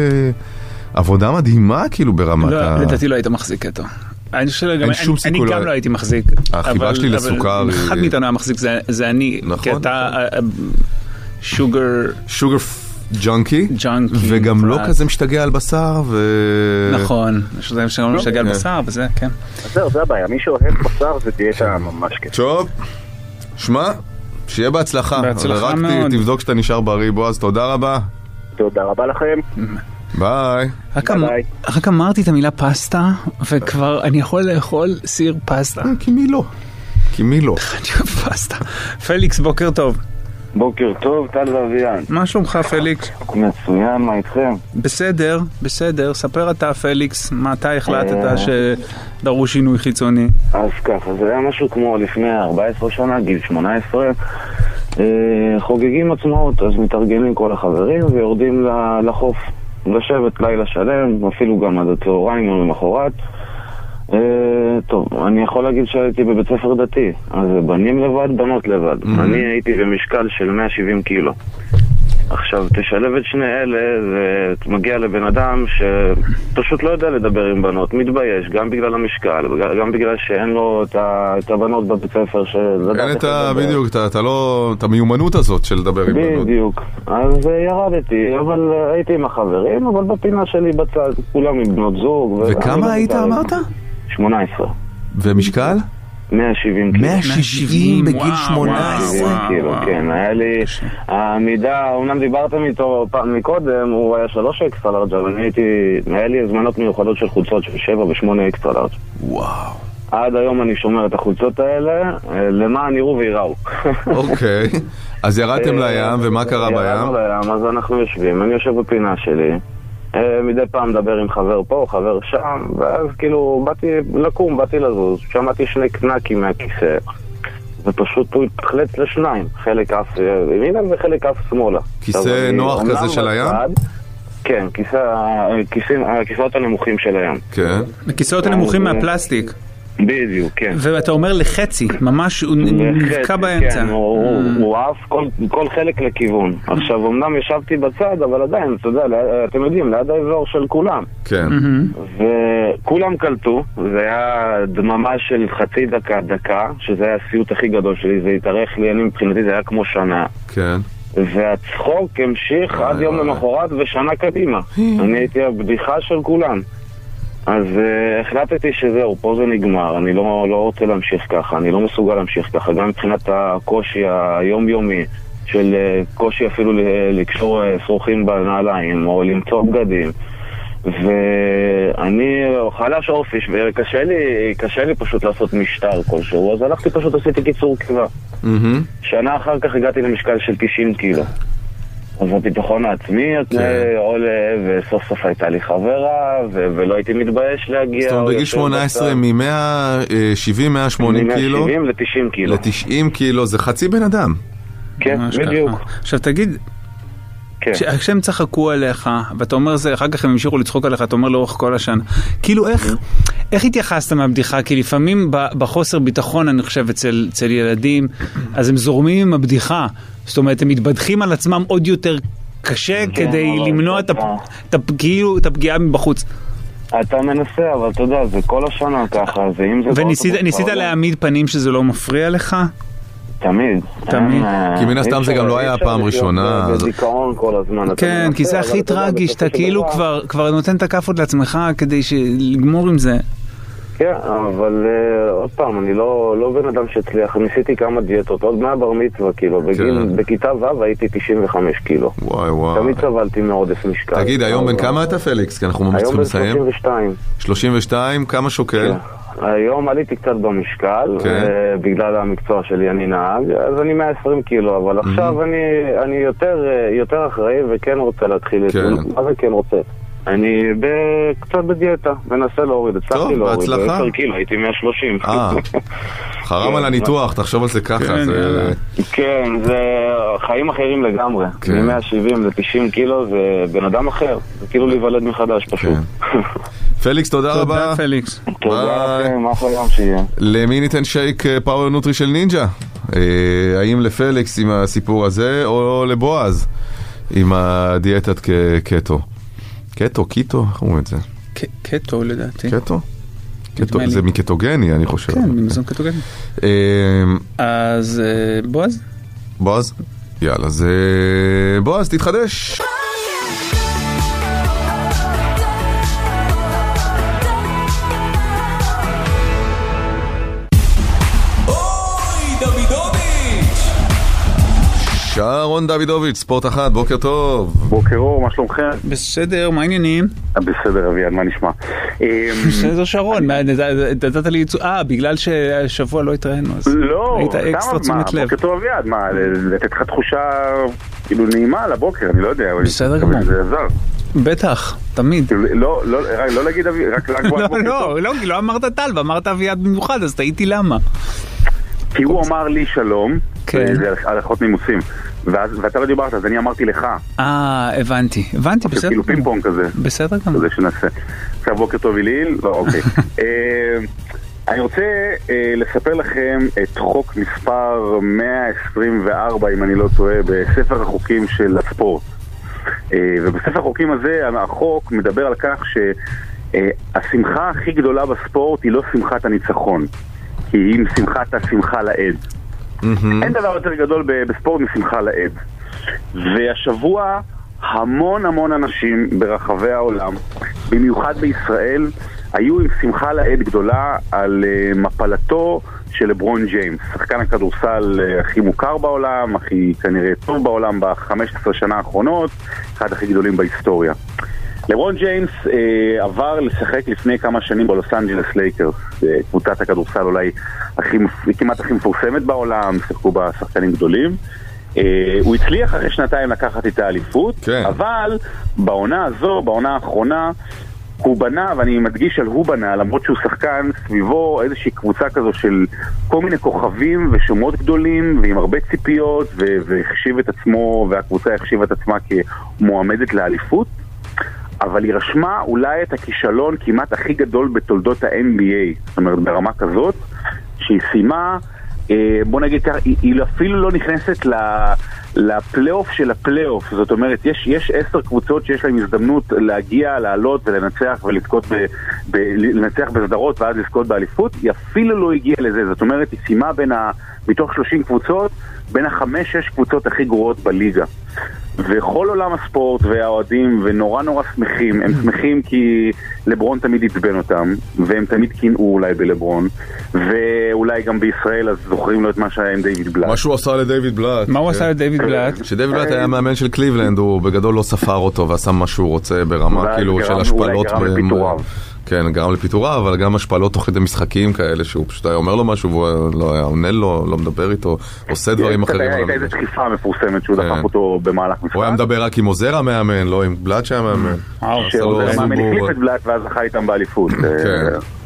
C: עבודה מדהימה כאילו ברמת ה...
D: לדעתי לא היית מחזיק איתו. אני גם לא הייתי מחזיק.
C: החיבה שלי לסוכר...
D: אחד מאיתנו היה מחזיק, זה אני. כי אתה שוגר...
C: שוגר ג'אנקי. וגם לא כזה משתגע על בשר ו...
D: נכון. יש לזה שלא משתגע על בשר, וזה, כן.
H: זהו, זה הבעיה. מי שאוהב בשר זה דיאטה ממש כיף.
C: טוב. שמע, שיהיה בהצלחה.
D: בהצלחה מאוד.
C: ורק תבדוק שאתה נשאר בריא, בועז. תודה רבה.
H: תודה רבה לכם.
C: ביי.
D: רק אמרתי את המילה פסטה, וכבר אני יכול לאכול סיר פסטה.
C: כי מי לא? כי מי לא?
D: אני אוהב פסטה. פליקס, בוקר טוב.
I: בוקר טוב, טל ואביען.
D: מה שלומך, פליקס?
I: מצוין, מה איתכם?
D: בסדר, בסדר. ספר אתה, פליקס, מתי החלטת שדרוש שינוי חיצוני?
I: אז ככה, זה היה משהו כמו לפני ארבע עשרה שנה, גיל שמונה עשרה. חוגגים עצמאות, אז מתארגנים כל החברים ויורדים לחוף. לשבת לילה שלם, אפילו גם עד הצהריים או למחרת. טוב, אני יכול להגיד שהייתי בבית ספר דתי, אז בנים לבד, בנות לבד. אני הייתי במשקל של מאה ושבעים קילו. עכשיו, תשלב את שני אלה, ומגיע לבן אדם שפשוט לא יודע לדבר עם בנות, מתבייש, גם בגלל המשקל, גם בגלל שאין לו את הבנות בבית ספר.
C: אין את ה... בדיוק, אתה לא... את המיומנות הזאת של לדבר עם בנות.
I: בדיוק. אז ירדתי, אבל הייתי עם החברים, אבל בפינה שלי בצד, כולם עם בנות זוג.
C: וכמה היית אמרת?
I: שמונה עשרה.
C: ומשקל?
I: מאה ושבעים קילו.
C: מאה ושבעים בגיל שמונה עשרה.
I: כן, היה לי העמידה, אומנם דיברתם איתו מקודם, הוא היה שלוש אקסטרה לארג', אבל היה לי הזמנות מיוחדות של חולצות של שבע ושמונה אקסטרה לארג'.
C: וואו.
I: עד היום אני שומר את החולצות האלה, למען יראו ויראו.
C: אוקיי, אז ירדתם לים, ומה קרה בים?
I: ירדנו לים, אז אנחנו יושבים, אני יושב בפינה שלי, מדי פעם מדבר עם חבר פה, חבר שם, ואז כאילו באתי לקום, באתי לזוז, שמעתי שני קנקים מהכיסא, ופשוט הוא התחלץ לשניים, חלק אף ימינה וחלק אף שמאלה.
C: כיסא נוח כזה של הים?
I: כן, הכיסאות הנמוכים של הים.
C: כן.
D: הכיסאות הנמוכים מהפלסטיק.
I: בדיוק, כן.
D: ואתה אומר לחצי, ממש הוא נבקע באמצע.
I: כן, הוא עף כל חלק לכיוון. עכשיו, אמנם ישבתי בצד, אבל עדיין, אתה יודע, אתם יודעים, ליד האזור של כולם.
C: כן.
I: וכולם קלטו, זה היה דממה של חצי דקה, דקה, שזה היה הסיוט הכי גדול שלי, זה התארך לי, אני מבחינתי, זה היה כמו שנה.
C: כן.
I: והצחוק המשיך עד יום למחרת ושנה קדימה. אני הייתי הבדיחה של כולם. אז uh, החלטתי שזהו, פה זה נגמר, אני לא, לא רוצה להמשיך ככה, אני לא מסוגל להמשיך ככה, גם מבחינת הקושי היומיומי של uh, קושי אפילו לקשור uh, שרוכים בנעליים או למצוא בגדים, ואני חלש אופיש וקשה לי, קשה לי פשוט לעשות משטר כלשהו, אז הלכתי פשוט עשיתי קיצור קיבה. Mm-hmm. שנה אחר כך הגעתי למשקל של תשעים קילו. אז הביטחון העצמי עולה, וסוף סוף הייתה לי חברה, ולא הייתי מתבייש להגיע.
C: זאת אומרת, בגיל שמונה עשרה מ-מאה שבעים מאה שמונים קילו?
I: מ-מאה שבעים ל-תשעים קילו.
C: ל-תשעים קילו, זה חצי בן אדם.
I: כן, בדיוק.
D: עכשיו תגיד,
H: כן.
D: כש- כשהם צחקו עליך, ואתה אומר זה, אחר כך הם המשיכו לצחוק עליך, אתה אומר לאורך כל השנה. כאילו איך, איך התייחסת מהבדיחה? כי לפעמים ב- בחוסר ביטחון, אני חושב, אצל, אצל ילדים, אז הם זורמים עם הבדיחה. זאת אומרת, הם מתבדחים על עצמם עוד יותר קשה כדי
I: אבל
D: למנוע את,
I: אתה-
D: הפ- את, הפ- כאילו, את הפגיעה מבחוץ.
I: אתה מנסה, אבל אתה יודע, זה כל השנה ככה, זה אם זה...
D: וניסית
I: באוטובוס
D: ניסית
I: בעולם,
D: להעמיד פנים שזה לא מפריע לך?
I: תמיד.
D: תמיד.
I: אין, אה,
C: כי מן הסתם
I: אי
C: זה
I: אפשר-
C: גם לא
I: אי
C: היה
I: אפשר
C: פעם
I: לחיות
C: ראשונה, אז-
I: בדיכאון כל הזמן. אתה
D: כן,
I: מנסה,
D: כי זה
I: אבל
D: הכי
I: אתה יודע,
D: טרגי,
I: בסופו
D: שאתה
I: של
D: כאילו
I: דבר-
D: כבר, כבר נותן את הכאפות לעצמך כדי לגמור עם זה.
I: כן, אבל uh, עוד פעם, אני לא, לא בן אדם שהצליח, ניסיתי כמה דיאטות, עוד מהבר מצווה, כאילו, בגיל,
C: כן.
I: בכיתה ו' הייתי תשעים וחמש קילו.
C: וואי וואי.
I: תמיד סבלתי מעודף משקל.
C: תגיד, היום בן
I: אבל-
C: כמה אתה פליקס? כי אנחנו ממש
I: היום
C: צריכים
I: בן
C: לסיים.
I: שלושים ושתיים.
C: שלושים ושתיים, כמה שוקל?
I: כן. היום עליתי קצת במשקל,
C: כן.
I: uh, בגלל המקצוע שלי אני נהג, אז אני מאה ועשרים קילו, אבל עכשיו אני, אני יותר, uh, יותר אחראי וכן רוצה להתחיל את זה.
C: כן.
I: מה זה כן רוצה? אני ב- קצת בדיאטה, מנסה להוריד, הצלחתי
C: טוב,
I: להוריד,
C: בהצלחה.
I: עשר קילו, הייתי מאה ושלושים.
C: אה, חרם על הניתוח, תחשוב על זה ככה.
D: כן,
C: זה-
D: יאללה.
I: כן, זה חיים אחרים לגמרי.
C: כן.
I: מ-מאה שבעים ל-תשעים קילו זה בן אדם אחר. זה כאילו להיוולד מחדש פשוט.
C: פליקס, תודה רבה.
D: תודה פליקס.
I: תודה
C: ביי.
I: לכם, אחלה יום שיהיה.
C: למי ניתן שייק פאוור נוטרי של נינג'ה? אה, האם לפליקס עם הסיפור הזה, או לבועז עם הדיאטת קטו? קטו, קיטו, איך אומרים את זה?
D: ק- קטו לדעתי.
C: קטו? קטו,
D: נדמה לי.
C: זה מקטוגני, אני חושב.
D: כן, ממזון קטוגני.
C: אה,
D: אז אה, בועז?
C: בועז? יאללה, אז אה, בועז, תתחדש. שרון דוידוביץ', ספורט אחת, בוקר טוב.
H: בוקר אור, מה שלומכם?
D: בסדר, מה העניינים?
H: בסדר, אביעד, מה נשמע?
D: בסדר שרון, מה, נתת לי ייצוא, אה, בגלל שהשבוע לא התראינו, אז
H: לא,
D: היית אקסטרה
H: סתם, מה,
D: תשומת לב.
H: בוקר טוב אביעד, מה, לתת לך תחושה כאילו נעימה לבוקר, אני לא יודע.
D: בסדר
H: אבל
D: גמור.
H: זה עזר.
D: בטח, תמיד.
H: כאילו, לא, לא, רק- לא להגיד אביעד, רק רק בוקר
D: לא,
H: טוב.
D: לא, לא, כי לא אמרת טל, ואמרת אביעד במיוחד, אז תהיתי למה.
H: כי הוא אמר לי שלום,
D: כן.
H: זה הלכות נימוסים, ואז- ואתה לא דיברת, אז אני אמרתי לך.
D: אה, הבנתי, הבנתי, בסדר
H: כאילו פינג
D: גמור.
H: פונג כזה.
D: בסדר גמור.
H: כזה שנעשה. עכשיו בוקר טוב איליל, לא אוקיי. אה, אני רוצה אה, לספר לכם את חוק מספר מאה עשרים וארבע, אם אני לא טועה, בספר החוקים של הספורט. אה, ובספר החוקים הזה החוק מדבר על כך שהשמחה הכי גדולה בספורט היא לא שמחת הניצחון, כי היא שמחת השמחה לעד. אין דבר יותר גדול ב- בספורט משמחה לעד. והשבוע המון המון אנשים ברחבי העולם, במיוחד בישראל, היו עם שמחה לעד גדולה על uh, מפלתו של לברון ג'יימס, שחקן הכדורסל uh, הכי מוכר בעולם, הכי כנראה טוב בעולם ב-חמש עשרה שנה האחרונות, אחד הכי גדולים בהיסטוריה. לברון ג'יימס אה, עבר לשחק לפני כמה שנים בלוס אנג'לס לייקרס, אה, קבוצת הכדורסל אולי הכי, כמעט הכי מפורסמת בעולם, שיחקו בה שחקנים גדולים. אה, הוא הצליח אחרי שנתיים לקחת את האליפות,
C: כן.
H: אבל בעונה הזו, בעונה האחרונה, הוא בנה, ואני מדגיש על הוא בנה, למרות שהוא שחקן, סביבו איזושהי קבוצה כזו של כל מיני כוכבים ושמות גדולים ועם הרבה ציפיות, ו- והחשיב את עצמו, והקבוצה החשיבה את עצמה כמועמדת לאליפות. אבל היא רשמה אולי את הכישלון כמעט הכי גדול בתולדות ה-אן בי איי, זאת אומרת ברמה כזאת, שהיא סיימה, אה, בוא נגיד כך, היא, היא אפילו לא נכנסת לפלייאוף של הפלייאוף, זאת אומרת, יש, יש עשר קבוצות שיש להם הזדמנות להגיע, לעלות ולנצח ולזכות ב, ב, לנצח בסדרות ואז לזכות באליפות, היא אפילו לא הגיעה לזה, זאת אומרת, היא סיימה בין ה, מתוך שלושים קבוצות, בין החמש, שש קבוצות הכי גרועות בליגה. וכל עולם הספורט והאוהדים ונורא נורא שמחים, הם שמחים כי לברון תמיד עצבן אותם, והם תמיד קינאו אולי בלברון, ואולי גם בישראל אז זוכרים לו את מה שהיה עם דיוויד בלאט.
C: מה שהוא עשה לדיוויד בלאט.
D: מה הוא עשה לדיוויד בלאט?
C: כשדיוויד בלאט היה מאמן של קליבלנד, הוא בגדול לא ספר אותו ועשה מה שהוא רוצה ברמה
H: ואז
C: כאילו
H: גרם-
C: של
H: אולי
C: השפלות.
H: גרם
C: ב-
H: לפיטוריו.
C: כן, גרם לפיטוריו, אבל גם השפלות תוך כדי משחקים כאלה, שהוא פשוט היה אומר לו משהו, והוא לא היה עונה לו, לא מדבר איתו, עושה דברים אחרים.
H: הייתה איזו דחיפה מפורסמת שהוא דחף אותו במהלך משחק.
C: הוא היה מדבר רק עם עוזר המאמן, לא עם בלאט שהיה מאמן. עשה לו
H: שעוזר המאמן
C: סיבוב.
H: החליף את בלאט ואז זכה איתם באליפות.
C: כן.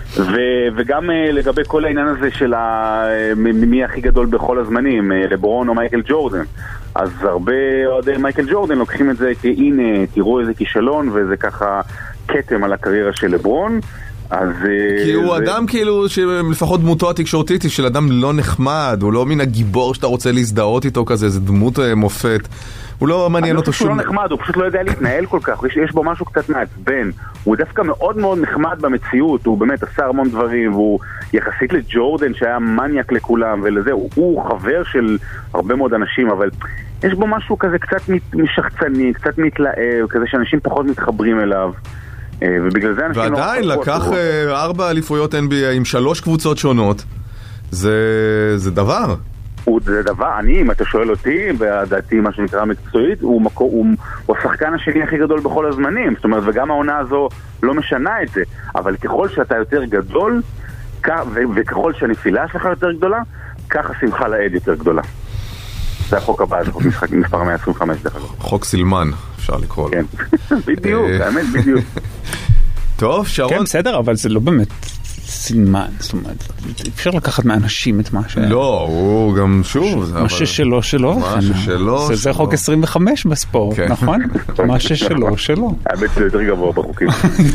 J: ו- וגם uh, לגבי כל העניין הזה של ה- מ- מי הכי גדול בכל הזמנים, uh, לברון או מייקל ג'ורדן. אז הרבה אוהדי מייקל ג'ורדן לוקחים את זה כהנה, תראו איזה כישלון וזה ככה קטם על הקריירה של לברון. אז
C: כי הוא
J: זה...
C: אדם כאילו שלפחות דמותו התקשורתית היא של אדם לא נחמד, הוא לא מן הגיבור שאתה רוצה להזדהות איתו כזה, זה דמות מופת, הוא לא מעניין אותו שום...
J: הוא לא נחמד, הוא פשוט לא יודע להתנהל כל כך, יש, יש בו משהו קצת מעצבן, הוא דווקא מאוד מאוד נחמד במציאות, הוא באמת עשה המון דברים, והוא יחסית לג'ורדן שהיה מניאק לכולם ולזה, הוא, הוא חבר של הרבה מאוד אנשים, אבל יש בו משהו כזה קצת משחצני, קצת מתלהב, כזה שאנשים פחות מתחברים אליו. ובגלל זה אנשים
C: ועדיין לא לקח ארבע אליפויות אן בי איי עם שלוש קבוצות שונות, זה, זה דבר.
J: הוא, זה דבר, אני, אם אתה שואל אותי, והדעתי מה שנקרא מקצועית, הוא, מקו, הוא, הוא השחקן השני הכי גדול בכל הזמנים, זאת אומרת, וגם העונה הזו לא משנה את זה, אבל ככל שאתה יותר גדול, כ, ו, וככל שהנפילה שלך יותר גדולה, כך השמחה לעד יותר גדולה. זה החוק הבא, זה חוק משחק מספר מאה עשרים וחמש דרך אגב.
C: חוק סילמן, אפשר לקרוא לו.
J: כן, בדיוק, האמת בדיוק.
C: טוב, שרון.
D: כן, בסדר, אבל זה לא באמת סילמן, זאת אומרת, אפשר לקחת מאנשים את מה ש...
C: לא, הוא גם שוב...
D: מה ששלו שלו.
C: מה ששלו.
D: זה חוק עשרים וחמש בספורט, נכון? מה ששלו שלו.
J: האמת זה יותר גבוה בחוקים.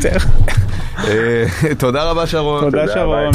C: תודה רבה שרון.
D: תודה שרון.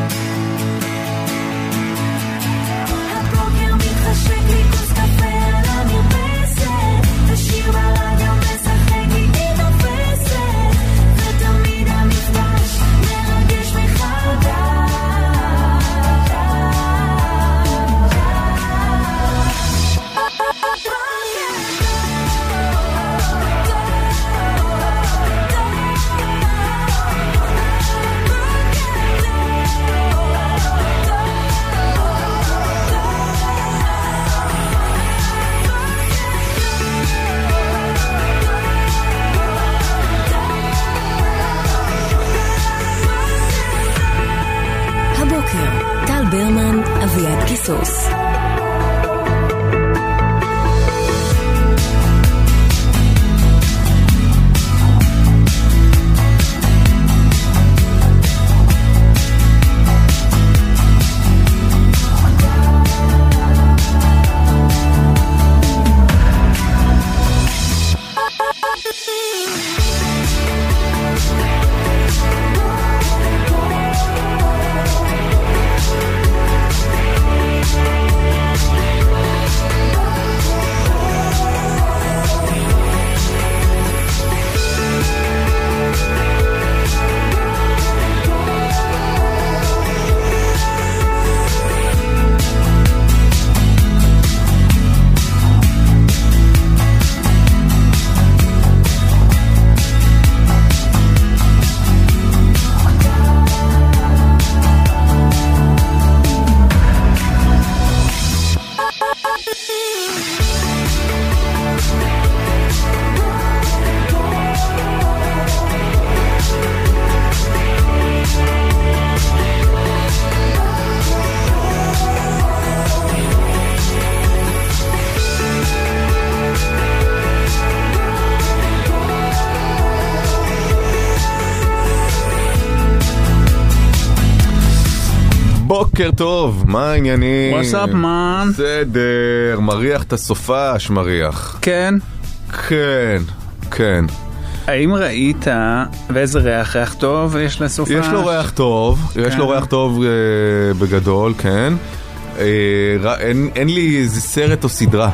A: ברמן, אביעד קיסוס.
C: בוקר טוב, מה העניינים?
D: What's up, man?
C: בסדר, מריח את הסופש, מריח.
D: כן?
C: כן, כן.
D: האם ראית ואיזה ריח? ריח טוב יש לסופש?
C: יש לו ריח טוב, כן. יש לו ריח טוב uh, בגדול, כן. Uh, ר... אין, אין לי איזה סרט או סדרה.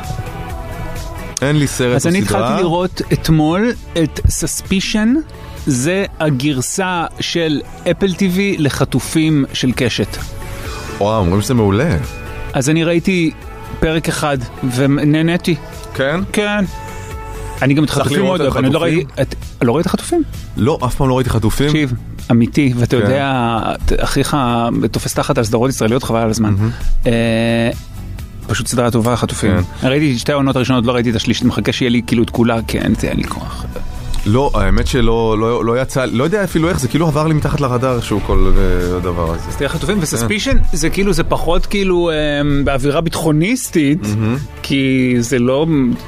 C: אין לי סרט או
D: סדרה.
C: סדרה.
D: אז אני התחלתי לראות אתמול את Suspicion, זה הגרסה של אפל טי וי לחטופים של קשת.
C: וואו, אומרים שזה מעולה.
D: אז אני ראיתי פרק אחד ונהניתי.
C: כן?
D: כן. אני גם את חטופים מאוד אוהב, אני לא ראיתי... לא ראית חטופים?
C: לא, אף פעם לא ראיתי חטופים.
D: תקשיב, אמיתי, ואתה יודע, אחיך תופס תחת על סדרות ישראליות חבל על הזמן. פשוט סדרה טובה, חטופים. ראיתי שתי העונות הראשונות, לא ראיתי את השלישית, מחכה שיהיה לי כאילו את כולה, כן, זה היה לי כוח.
C: לא, האמת שלא לא, לא יצא, לא יודע אפילו איך, זה כאילו עבר לי מתחת לרדאר שהוא כל הדבר הזה.
D: אז תראה חטופים, וסספישן זה כאילו, זה פחות כאילו באווירה ביטחוניסטית, כי זה לא...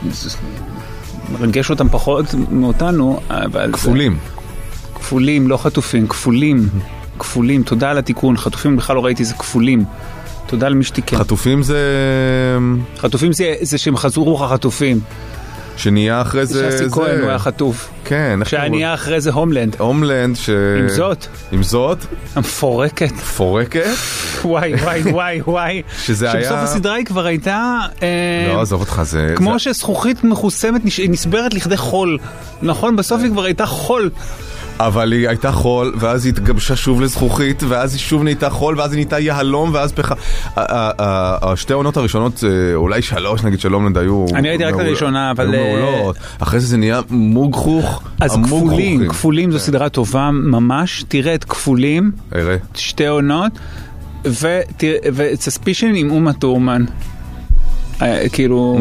D: מרגש אותם פחות מאותנו, אבל...
C: כפולים.
D: כפולים, לא חטופים, כפולים. כפולים, תודה על התיקון, חטופים בכלל לא ראיתי, זה כפולים. תודה למי שתיקן.
C: חטופים זה...
D: חטופים זה, זה שהם חזרו לך חטופים.
C: שנהיה אחרי זה...
D: שסי כהן הוא היה חטוף.
C: כן.
D: שנהיה אחרי זה הומלנד.
C: הומלנד ש...
D: עם זאת.
C: עם זאת.
D: המפורקת.
C: מפורקת?
D: וואי וואי וואי וואי.
C: שזה היה...
D: שבסוף הסדרה היא כבר הייתה...
C: לא, עזוב אותך, זה...
D: כמו שזכוכית מחוסמת נסברת לכדי חול. נכון, בסוף היא כבר הייתה חול.
C: אבל היא הייתה חול, ואז היא התגבשה שוב לזכוכית, ואז היא שוב נהייתה חול, ואז היא נהייתה יהלום, ואז פחה... השתי העונות הראשונות, אולי שלוש, נגיד שלום היו...
D: אני הייתי רק הראשונה, אבל...
C: אחרי זה זה נהיה מוגחוך.
D: אז כפולים, כפולים זו סדרה טובה ממש. תראה את כפולים, שתי עונות, ואת סספישן עם אומה טורמן. כאילו...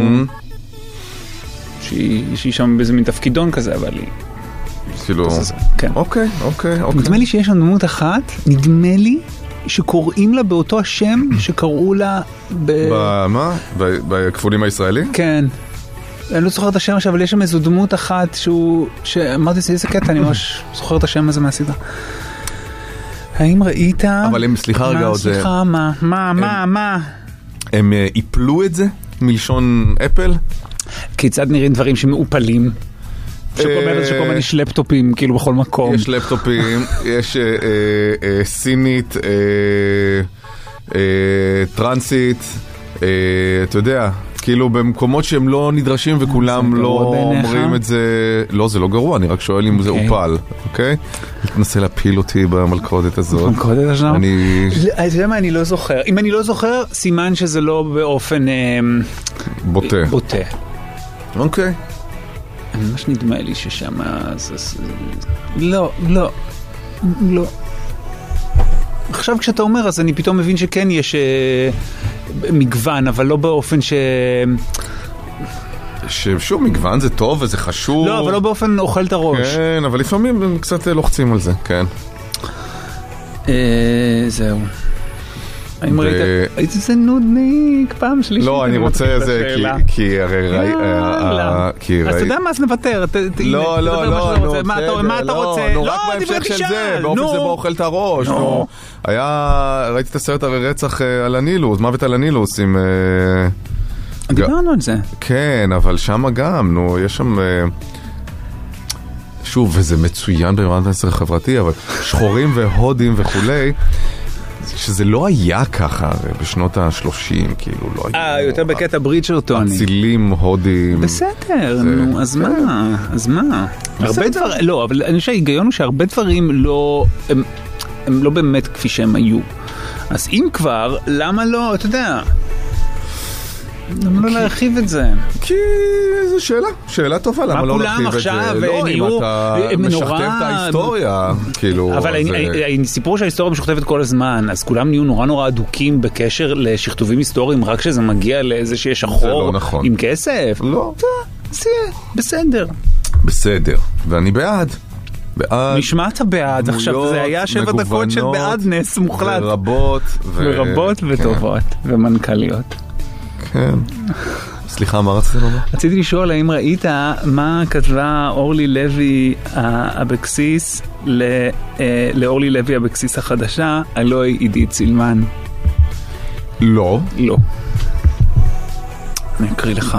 D: שהיא שם באיזה מין תפקידון כזה, אבל היא...
C: כאילו, אוקיי, אוקיי, אוקיי.
D: נדמה לי שיש שם דמות אחת, נדמה לי שקוראים לה באותו השם שקראו לה ב...
C: במה? בכפולים הישראלים?
D: כן. אני לא זוכר את השם עכשיו, אבל יש שם איזו דמות אחת שהוא... שאמרתי, איזה קטע, אני ממש זוכר את השם הזה מהסדרה. האם ראית...
C: אבל הם, סליחה רגע עוד...
D: מה, סליחה, מה, מה, מה, מה?
C: הם איפלו את זה? מלשון אפל?
D: כיצד נראים דברים שמאופלים? שכל מיני יש לפטופים כאילו בכל מקום.
C: יש לפטופים, יש סינית, טרנסית, אתה יודע, כאילו במקומות שהם לא נדרשים וכולם לא אומרים את זה. לא, זה לא גרוע, אני רק שואל אם זה אופל, אוקיי? תנסה להפיל אותי במלכודת הזאת.
D: במלכודת הזאת? אתה יודע מה, אני לא זוכר. אם אני לא זוכר, סימן שזה לא באופן
C: בוטה.
D: בוטה.
C: אוקיי.
D: אני ממש נדמה לי ששם... לא, לא, לא. עכשיו כשאתה אומר, אז אני פתאום מבין שכן יש מגוון, אבל לא באופן ש...
C: ששוב, מגוון זה טוב וזה חשוב.
D: לא, אבל לא באופן אוכל את הראש.
C: כן, אבל לפעמים הם קצת לוחצים על זה, כן.
D: זהו. האם ראית, ראית זה נודניק פעם שלישית?
C: לא, אני רוצה זה, כי הרי ראי...
D: אז אתה יודע מה, אז נוותר.
C: לא, לא, לא.
D: מה אתה רוצה?
C: נו, רק בהמשך של זה, באופן זה בו אוכל את הראש. היה, ראיתי את הסרט הרי רצח על הנילוס, מוות על הנילוס עם...
D: דיברנו על זה.
C: כן, אבל שם גם, נו, יש שם... שוב, וזה מצוין במובן מסר חברתי, אבל שחורים והודים וכולי, שזה לא היה ככה בשנות ה-שלושים, כאילו לא היה...
D: אה, יותר בקטע בריצ'רטוני.
C: אצילים, הודים.
D: בסדר, נו, אז מה? אז מה? הרבה דברים, לא, אבל אני חושב שההיגיון הוא שהרבה דברים לא, הם לא באמת כפי שהם היו. אז אם כבר, למה לא, אתה יודע... למה לא להרחיב את זה?
C: כי זו שאלה, שאלה טובה, למה לא להרחיב את זה? לא, אם אתה משכתב את ההיסטוריה, כאילו...
D: אבל סיפור שההיסטוריה משוכתבת כל הזמן, אז כולם נהיו נורא נורא אדוקים בקשר לשכתובים היסטוריים, רק שזה מגיע לאיזה שיש שחור עם כסף.
C: לא.
D: זה בסדר.
C: בסדר, ואני בעד.
D: נשמעת בעד, עכשיו זה היה שבע דקות של בעד נס מוחלט.
C: ורבות.
D: ורבות וטובות, ומנכ"ליות. כן.
C: סליחה, מה רצית לומר?
D: רציתי לשאול האם ראית מה כתבה אורלי לוי אבקסיס לאורלי לוי אבקסיס החדשה, הלוא היא עידית סילמן.
C: לא.
D: לא. אני אקריא לך.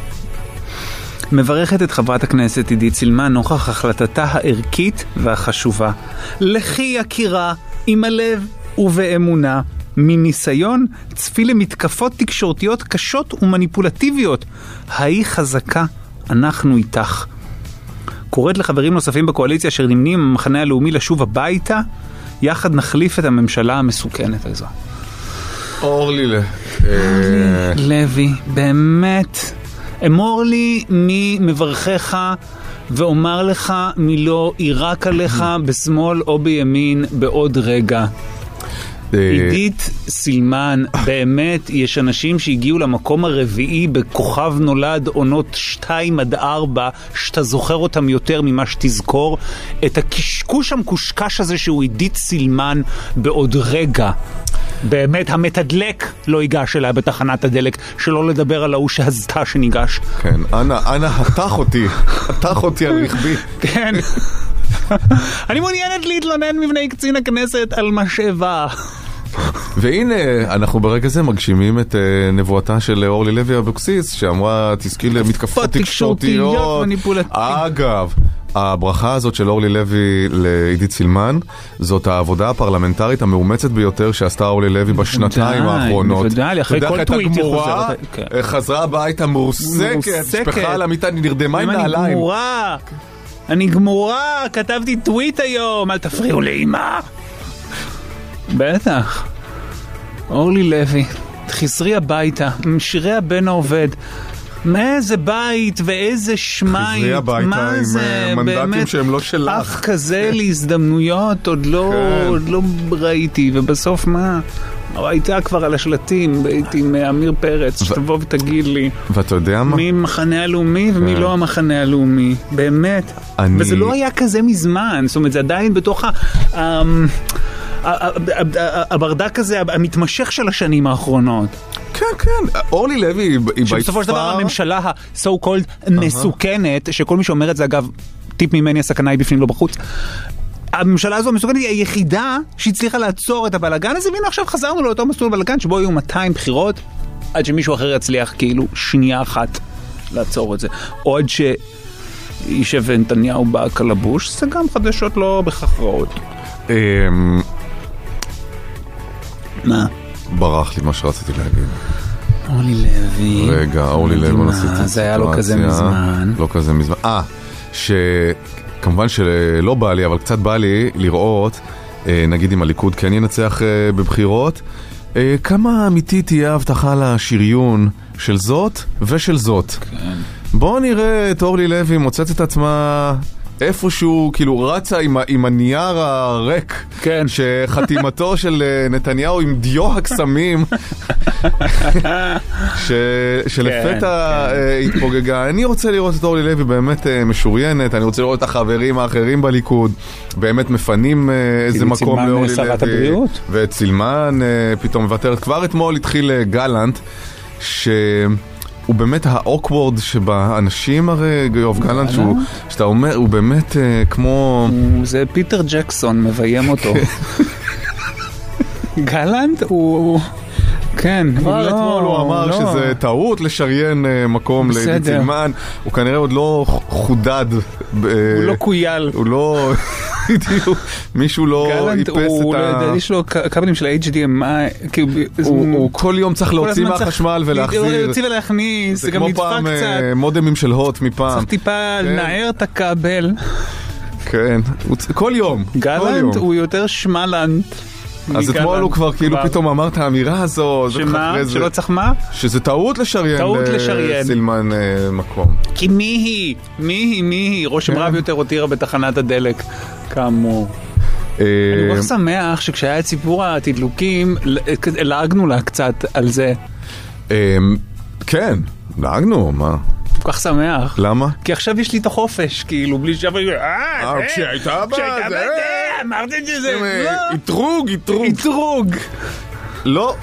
D: מברכת את חברת הכנסת עידית סילמן נוכח החלטתה הערכית והחשובה. לכי יקירה עם הלב ובאמונה. מניסיון צפי למתקפות תקשורתיות קשות ומניפולטיביות. היי חזקה, אנחנו איתך. קוראת לחברים נוספים בקואליציה אשר נמנים עם המחנה הלאומי לשוב הביתה, יחד נחליף את הממשלה המסוכנת הזו.
C: אורלי
D: לוי, באמת, אמור לי מי מברכך ואומר לך מי לא יירק עליך בשמאל או בימין בעוד רגע. עידית סילמן, באמת יש אנשים שהגיעו למקום הרביעי בכוכב נולד עונות שתיים עד ארבע, שאתה זוכר אותם יותר ממה שתזכור, את הקשקוש המקושקש הזה שהוא עידית סילמן בעוד רגע. באמת, המתדלק לא ייגש אליה בתחנת הדלק, שלא לדבר על ההוא שהזתה שניגש.
C: כן, אנא, אנא, התח אותי, התח אותי על רכבי.
D: כן. אני מעוניינת להתלונן מבני קצין הכנסת על משאבה.
C: והנה, אנחנו ברגע זה מגשימים את נבואתה של אורלי לוי אבוקסיס, שאמרה, תזכי למתקפות תקשורתיות. אגב, הברכה הזאת של אורלי לוי לעידית סילמן, זאת העבודה הפרלמנטרית המאומצת ביותר שעשתה אורלי לוי בשנתיים האחרונות.
D: בוודאי, אחרי כל טוויט היא חוזרת.
C: חזרה הביתה מרוסקת, שפחה על המיטה, נרדמה עם נעליים.
D: אני גמורה, אני גמורה, כתבתי טוויט היום, אל תפריעו לאמא. בטח. אורלי לוי, תחזרי הביתה, שירי הבן העובד. מאיזה בית ואיזה שמיים.
C: חזרי הביתה עם מנדטים שהם לא שלך.
D: אף כזה להזדמנויות עוד לא, עוד לא ראיתי, ובסוף מה? הייתה כבר על השלטים, הייתי מאמיר פרץ, שתבוא ותגיד לי.
C: ואתה יודע מה?
D: מי מחנה הלאומי ומי לא המחנה הלאומי. באמת. וזה לא היה כזה מזמן, זאת אומרת, זה עדיין בתוך ה... הברדק הזה, המתמשך של השנים האחרונות.
C: כן, כן, אורלי לוי היא ביתפר...
D: שבסופו של דבר הממשלה ה-so called מסוכנת, שכל מי שאומר את זה, אגב, טיפ ממני, הסכנה היא בפנים לא בחוץ. הממשלה הזו המסוכנת היא היחידה שהצליחה לעצור את הבלגן הזה, והנה עכשיו חזרנו לאותו מסלול בלגן, שבו היו מאתיים בחירות, עד שמישהו אחר יצליח כאילו שנייה אחת לעצור את זה. או עד שישב נתניהו בקלבוש, זה גם חדשות לא בכך רעות. מה?
C: ברח לי מה שרציתי להגיד.
D: אורלי לוי.
C: רגע, אורלי לוי, בוא נעשה את זה.
D: זה היה לא כזה מזמן.
C: לא כזה מזמן. אה, שכמובן שלא בא לי, אבל קצת בא לי לראות, נגיד אם הליכוד כן ינצח בבחירות, כמה אמיתית תהיה הבטחה לשריון של זאת ושל זאת.
D: כן.
C: בוא נראה את אורלי לוי מוצאת את עצמה... איפשהו, כאילו, רצה עם, עם הנייר הריק,
D: כן.
C: שחתימתו של נתניהו עם דיו הקסמים, ש, שלפתע כן, כן. התפוגגה. אני רוצה לראות את אורלי לוי באמת משוריינת, אני רוצה לראות את החברים האחרים בליכוד, באמת מפנים איזה מקום לאורלי לוי. ואת סילמן פתאום מבטרת. כבר אתמול התחיל גלנט, ש... הוא באמת האוקוורד שבאנשים הרי, יואב גלנט, שהוא, שאתה אומר, הוא באמת כמו...
D: זה פיטר ג'קסון, מביים אותו. גלנט הוא... כן.
C: כבר אתמול הוא אמר שזה טעות לשריין מקום לעידית סילמן, הוא כנראה עוד לא חודד.
D: הוא לא קוייל.
C: הוא לא... מישהו לא איפס את ה...
D: יש לו כבלים של ה-אייץ' די אם איי,
C: הוא כל יום צריך להוציא מהחשמל ולהחזיר.
D: להוציא ולהכניס, זה גם נדפק קצת.
C: זה כמו פעם מודמים של הוט מפעם.
D: צריך טיפה לנער את הכבל.
C: כן, כל יום.
D: גלנט הוא יותר שמלנט.
C: אז אתמול הוא כבר כאילו פתאום אמר את האמירה הזו.
D: שמה? שלא צריך מה?
C: שזה טעות לשריין לסילמן מקום.
D: כי מי היא? מי היא? מי היא? רושם רב יותר הותירה בתחנת הדלק. כאמור. אני כל כך שמח שכשהיה את סיפור התדלוקים, לעגנו לה קצת על זה.
C: כן, לעגנו, מה?
D: כל כך שמח.
C: למה?
D: כי עכשיו יש לי את החופש, כאילו, בלי שווה...
C: אה, כשהייתה בה, זה...
D: אמרת את זה,
C: יתרוג, יתרוג.
D: יתרוג.
C: לא.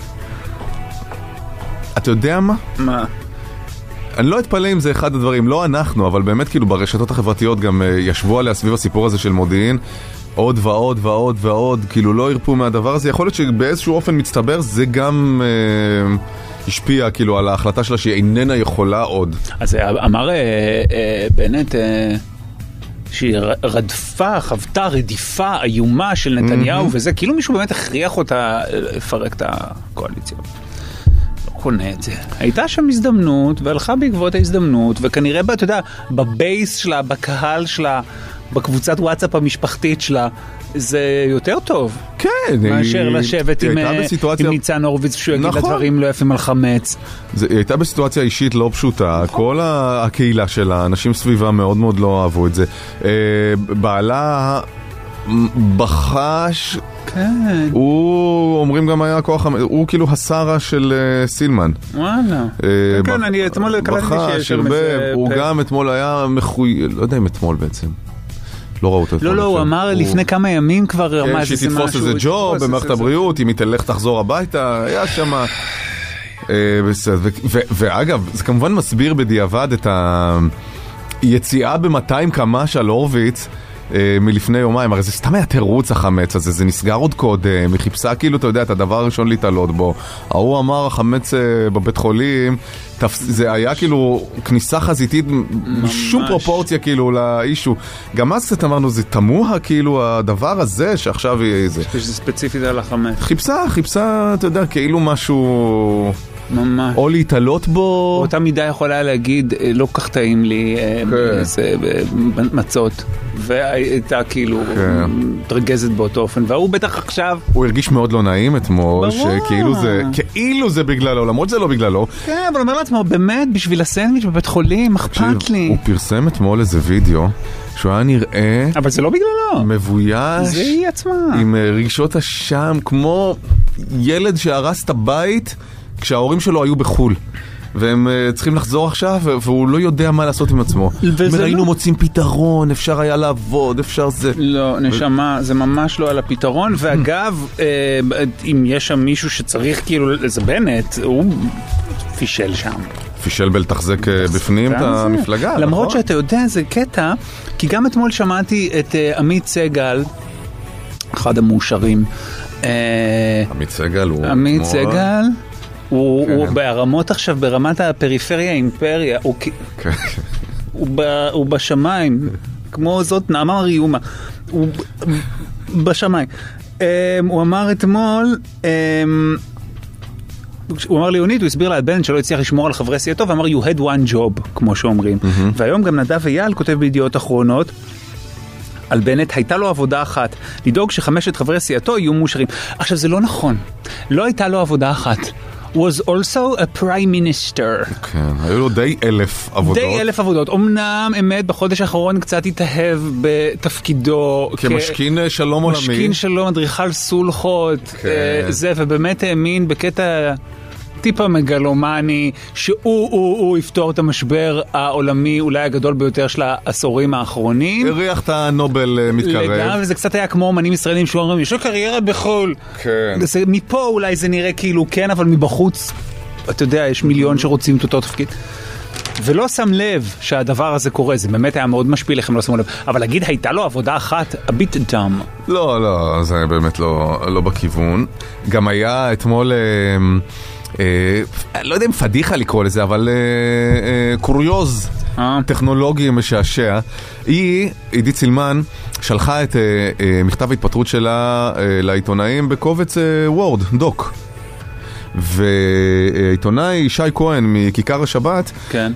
C: אתה יודע מה?
D: מה?
C: אני לא אתפלא אם זה אחד הדברים, לא אנחנו, אבל באמת כאילו ברשתות החברתיות גם ישבו עליה סביב הסיפור הזה של מודיעין, עוד ועוד ועוד ועוד, כאילו לא ירפו מהדבר הזה. יכול להיות שבאיזשהו אופן מצטבר זה גם... השפיע כאילו על ההחלטה שלה שהיא איננה יכולה עוד.
D: אז אמר בנט שהיא רדפה, חוותה רדיפה איומה של נתניהו וזה, כאילו מישהו באמת הכריח אותה לפרק את הקואליציה. לא קונה את זה. הייתה שם הזדמנות והלכה בעקבות ההזדמנות, וכנראה, אתה יודע, בבייס שלה, בקהל שלה, בקבוצת וואטסאפ המשפחתית שלה, זה יותר טוב.
C: כן.
D: מאשר לשבת עם ניצן הורוביץ שהוא יגיד לדברים לא יפים על חמץ.
C: היא הייתה בסיטואציה אישית לא פשוטה. כל הקהילה שלה, אנשים סביבה מאוד מאוד לא אהבו את זה. בעלה בחש...
D: כן.
C: הוא, אומרים גם היה כוח, הוא כאילו הסרה של סילמן.
D: וואלה. כן, אני אתמול קלטתי שיש שם איזה...
C: הוא גם אתמול היה מחוי... לא יודע אם אתמול בעצם. לא ראו אותו.
D: לא, לא, הוא אמר לפני כמה ימים כבר
C: כן, שהיא תתפוס איזה ג'וב במערכת הבריאות, אם היא תלך תחזור הביתה, היה שם... ואגב, זה כמובן מסביר בדיעבד את היציאה ב-מאתיים קמ"ש על הורוביץ, מלפני יומיים, הרי זה סתם היה תירוץ החמץ הזה, זה נסגר עוד קודם, היא חיפשה כאילו, אתה יודע, את הדבר הראשון להתעלות בו. ההוא אמר, החמץ בבית חולים, זה היה כאילו כניסה חזיתית, שום פרופורציה כאילו לאישו. גם אז קצת אמרנו, זה תמוה כאילו הדבר הזה שעכשיו היא זה.
D: שזה ספציפית על החמץ.
C: חיפשה, חיפשה, אתה יודע, כאילו משהו...
D: ממש.
C: או להתעלות בו.
D: באותה מידה יכולה להגיד, לא כך טעים לי איזה מצות. והייתה כאילו תרגזת באותו אופן. והוא בטח עכשיו...
C: הוא הרגיש מאוד לא נעים אתמול, שכאילו זה, כאילו זה בגללו, למרות זה לא בגללו.
D: כן, אבל אומר לעצמו, באמת, בשביל הסנדוויץ' בבית חולים, אכפת לי.
C: הוא פרסם אתמול איזה וידאו, שהוא היה נראה...
D: אבל זה לא בגללו.
C: מבויש.
D: זה היא עצמה.
C: עם רגשות אשם, כמו ילד שהרס את הבית... כשההורים שלו היו בחול, והם uh, צריכים לחזור עכשיו, והוא לא יודע מה לעשות עם עצמו. וראינו לא... מוצאים פתרון, אפשר היה לעבוד, אפשר זה.
D: לא, נשמה, ו... זה ממש לא על הפתרון, ואגב, uh, אם יש שם מישהו שצריך כאילו, זה בנט, הוא פישל שם.
C: פישל בלתחזק בפנים את המפלגה.
D: למרות
C: נכון?
D: שאתה יודע, זה קטע, כי גם אתמול שמעתי את uh, עמית סגל, אחד המאושרים. Uh,
C: עמית סגל הוא...
D: עמית סגל... הוא, הוא ברמות עכשיו, ברמת הפריפריה, אימפריה, הוא, הוא, ב, הוא בשמיים, כמו זאת נעמה ריומה, הוא בשמיים. Um, הוא אמר אתמול, um, הוא אמר ליונית, הוא הסביר לה על בנט שלא הצליח לשמור על חברי סיעתו, ואמר, you had one job, כמו שאומרים. Mm-hmm. והיום גם נדב אייל כותב בידיעות אחרונות, על בנט הייתה לו עבודה אחת, לדאוג שחמשת חברי סיעתו יהיו מאושרים. עכשיו, זה לא נכון. לא הייתה לו עבודה אחת. was also a prime minister.
C: כן, היו לו די אלף עבודות.
D: די אלף עבודות. אמנם אמת בחודש האחרון קצת התאהב בתפקידו.
C: כמשכין כ... שלום עולמי.
D: משכין שלום, אדריכל סולחות.
C: כן.
D: זה, ובאמת האמין בקטע טיפה מגלומני, שהוא הוא, הוא יפתור את המשבר העולמי אולי הגדול ביותר של העשורים האחרונים.
C: הריח את הנובל מתקרב.
D: לגמרי, וזה קצת היה כמו אמנים ישראלים שאומרים, יש לו קריירה בחול.
C: כן.
D: זה, מפה אולי זה נראה כאילו כן, אבל מבחוץ, אתה יודע, יש מיליון שרוצים את אותו תפקיד. ולא שם לב שהדבר הזה קורה, זה באמת היה מאוד משפיל לכם, לא שמו לב. אבל להגיד, הייתה לו עבודה אחת, a bit dumb.
C: לא, לא, זה באמת לא, לא בכיוון. גם היה אתמול... לא יודע אם פדיחה לקרוא לזה, אבל קוריוז טכנולוגי משעשע. היא, עידית סילמן, שלחה את מכתב ההתפטרות שלה לעיתונאים בקובץ וורד, דוק. ועיתונאי שי כהן מכיכר השבת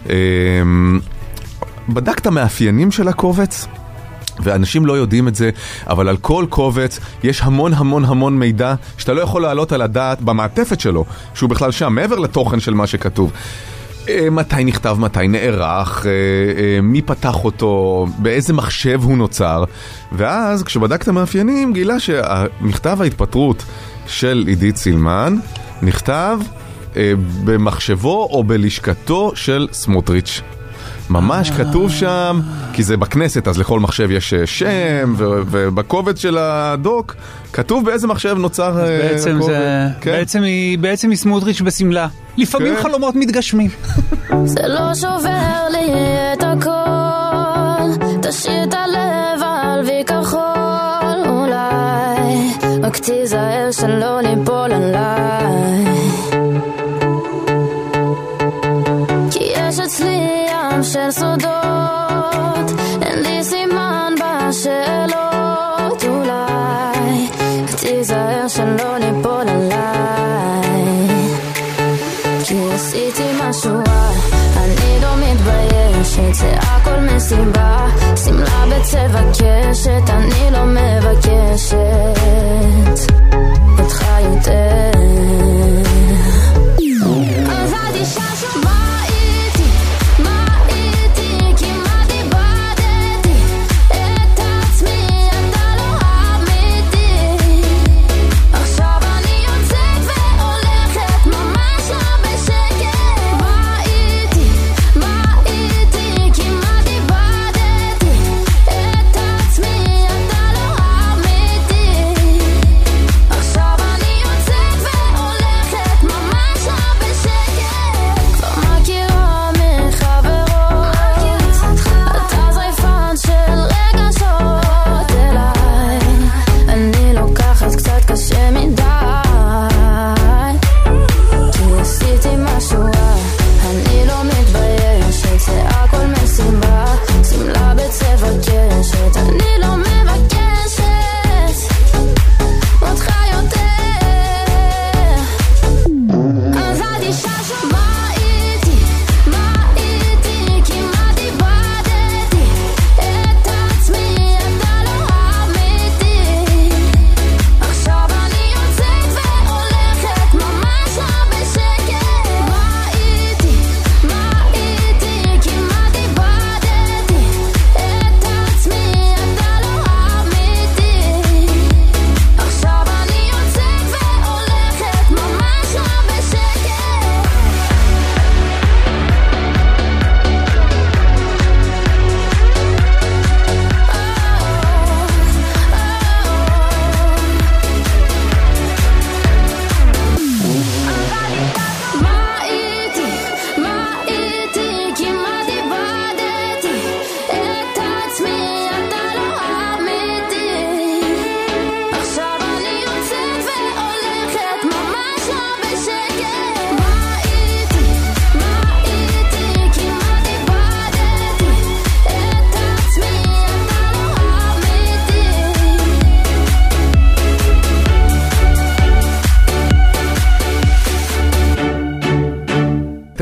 C: בדק את המאפיינים של הקובץ, ואנשים לא יודעים את זה, אבל על כל קובץ יש המון המון המון מידע שאתה לא יכול לעלות על הדעת במעטפת שלו, שהוא בכלל שם, מעבר לתוכן של מה שכתוב. מתי נכתב, מתי נערך, מי פתח אותו, באיזה מחשב הוא נוצר. ואז כשבדק את המאפיינים גילה שהמכתב ההתפטרות של עידית סילמן נכתב במחשבו או בלשכתו של סמוטריץ'. ממש כתוב שם, כי זה בכנסת, אז לכל מחשב יש שם, ובקובץ של הדוק כתוב באיזה מחשב נוצר הקובץ.
D: בעצם היא סמוטריץ' בסמלה. לפעמים חלומות מתגשמים.
K: זה לא שובר לי את הכל, תשאיר את הלב על וי כחול, אולי רק תיזהר שלא ניפול עליי, כי יש אצלי של סודות, אין לי סימן בשאלות, אולי תיזהר שלא ניפול עליי, כי עשיתי משהו רע, אני לא מתביישת, זה הכל מסיבה, סמלה בצבע קשת, אני לא מבקשת אותך יותר. אבל אישה שמה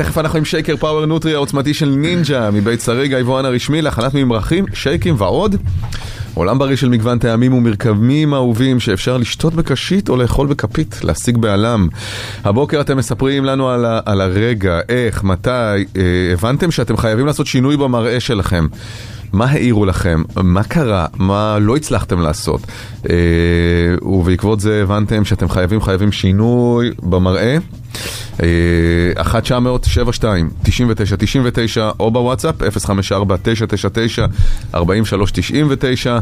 C: תכף אנחנו עם שייקר פאוור נוטרי העוצמתי של נינג'ה מבית שריג, היבואן הרשמי להכנת ממרחים, שייקים ועוד. עולם בריא של מגוון טעמים ומרקמים אהובים שאפשר לשתות בקשית או לאכול בכפית, להשיג בעלם. הבוקר אתם מספרים לנו על, ה- על הרגע, איך, מתי, אה, הבנתם שאתם חייבים לעשות שינוי במראה שלכם. מה העירו לכם? מה קרה? מה לא הצלחתם לעשות? אה, ובעקבות זה הבנתם שאתם חייבים חייבים שינוי במראה. אחת תשע אפס אפס שבע שתיים תשעים ותשע תשעים ותשע או בוואטסאפ אפס חמש ארבע תשע תשע תשע ארבע שלוש תשע תשע.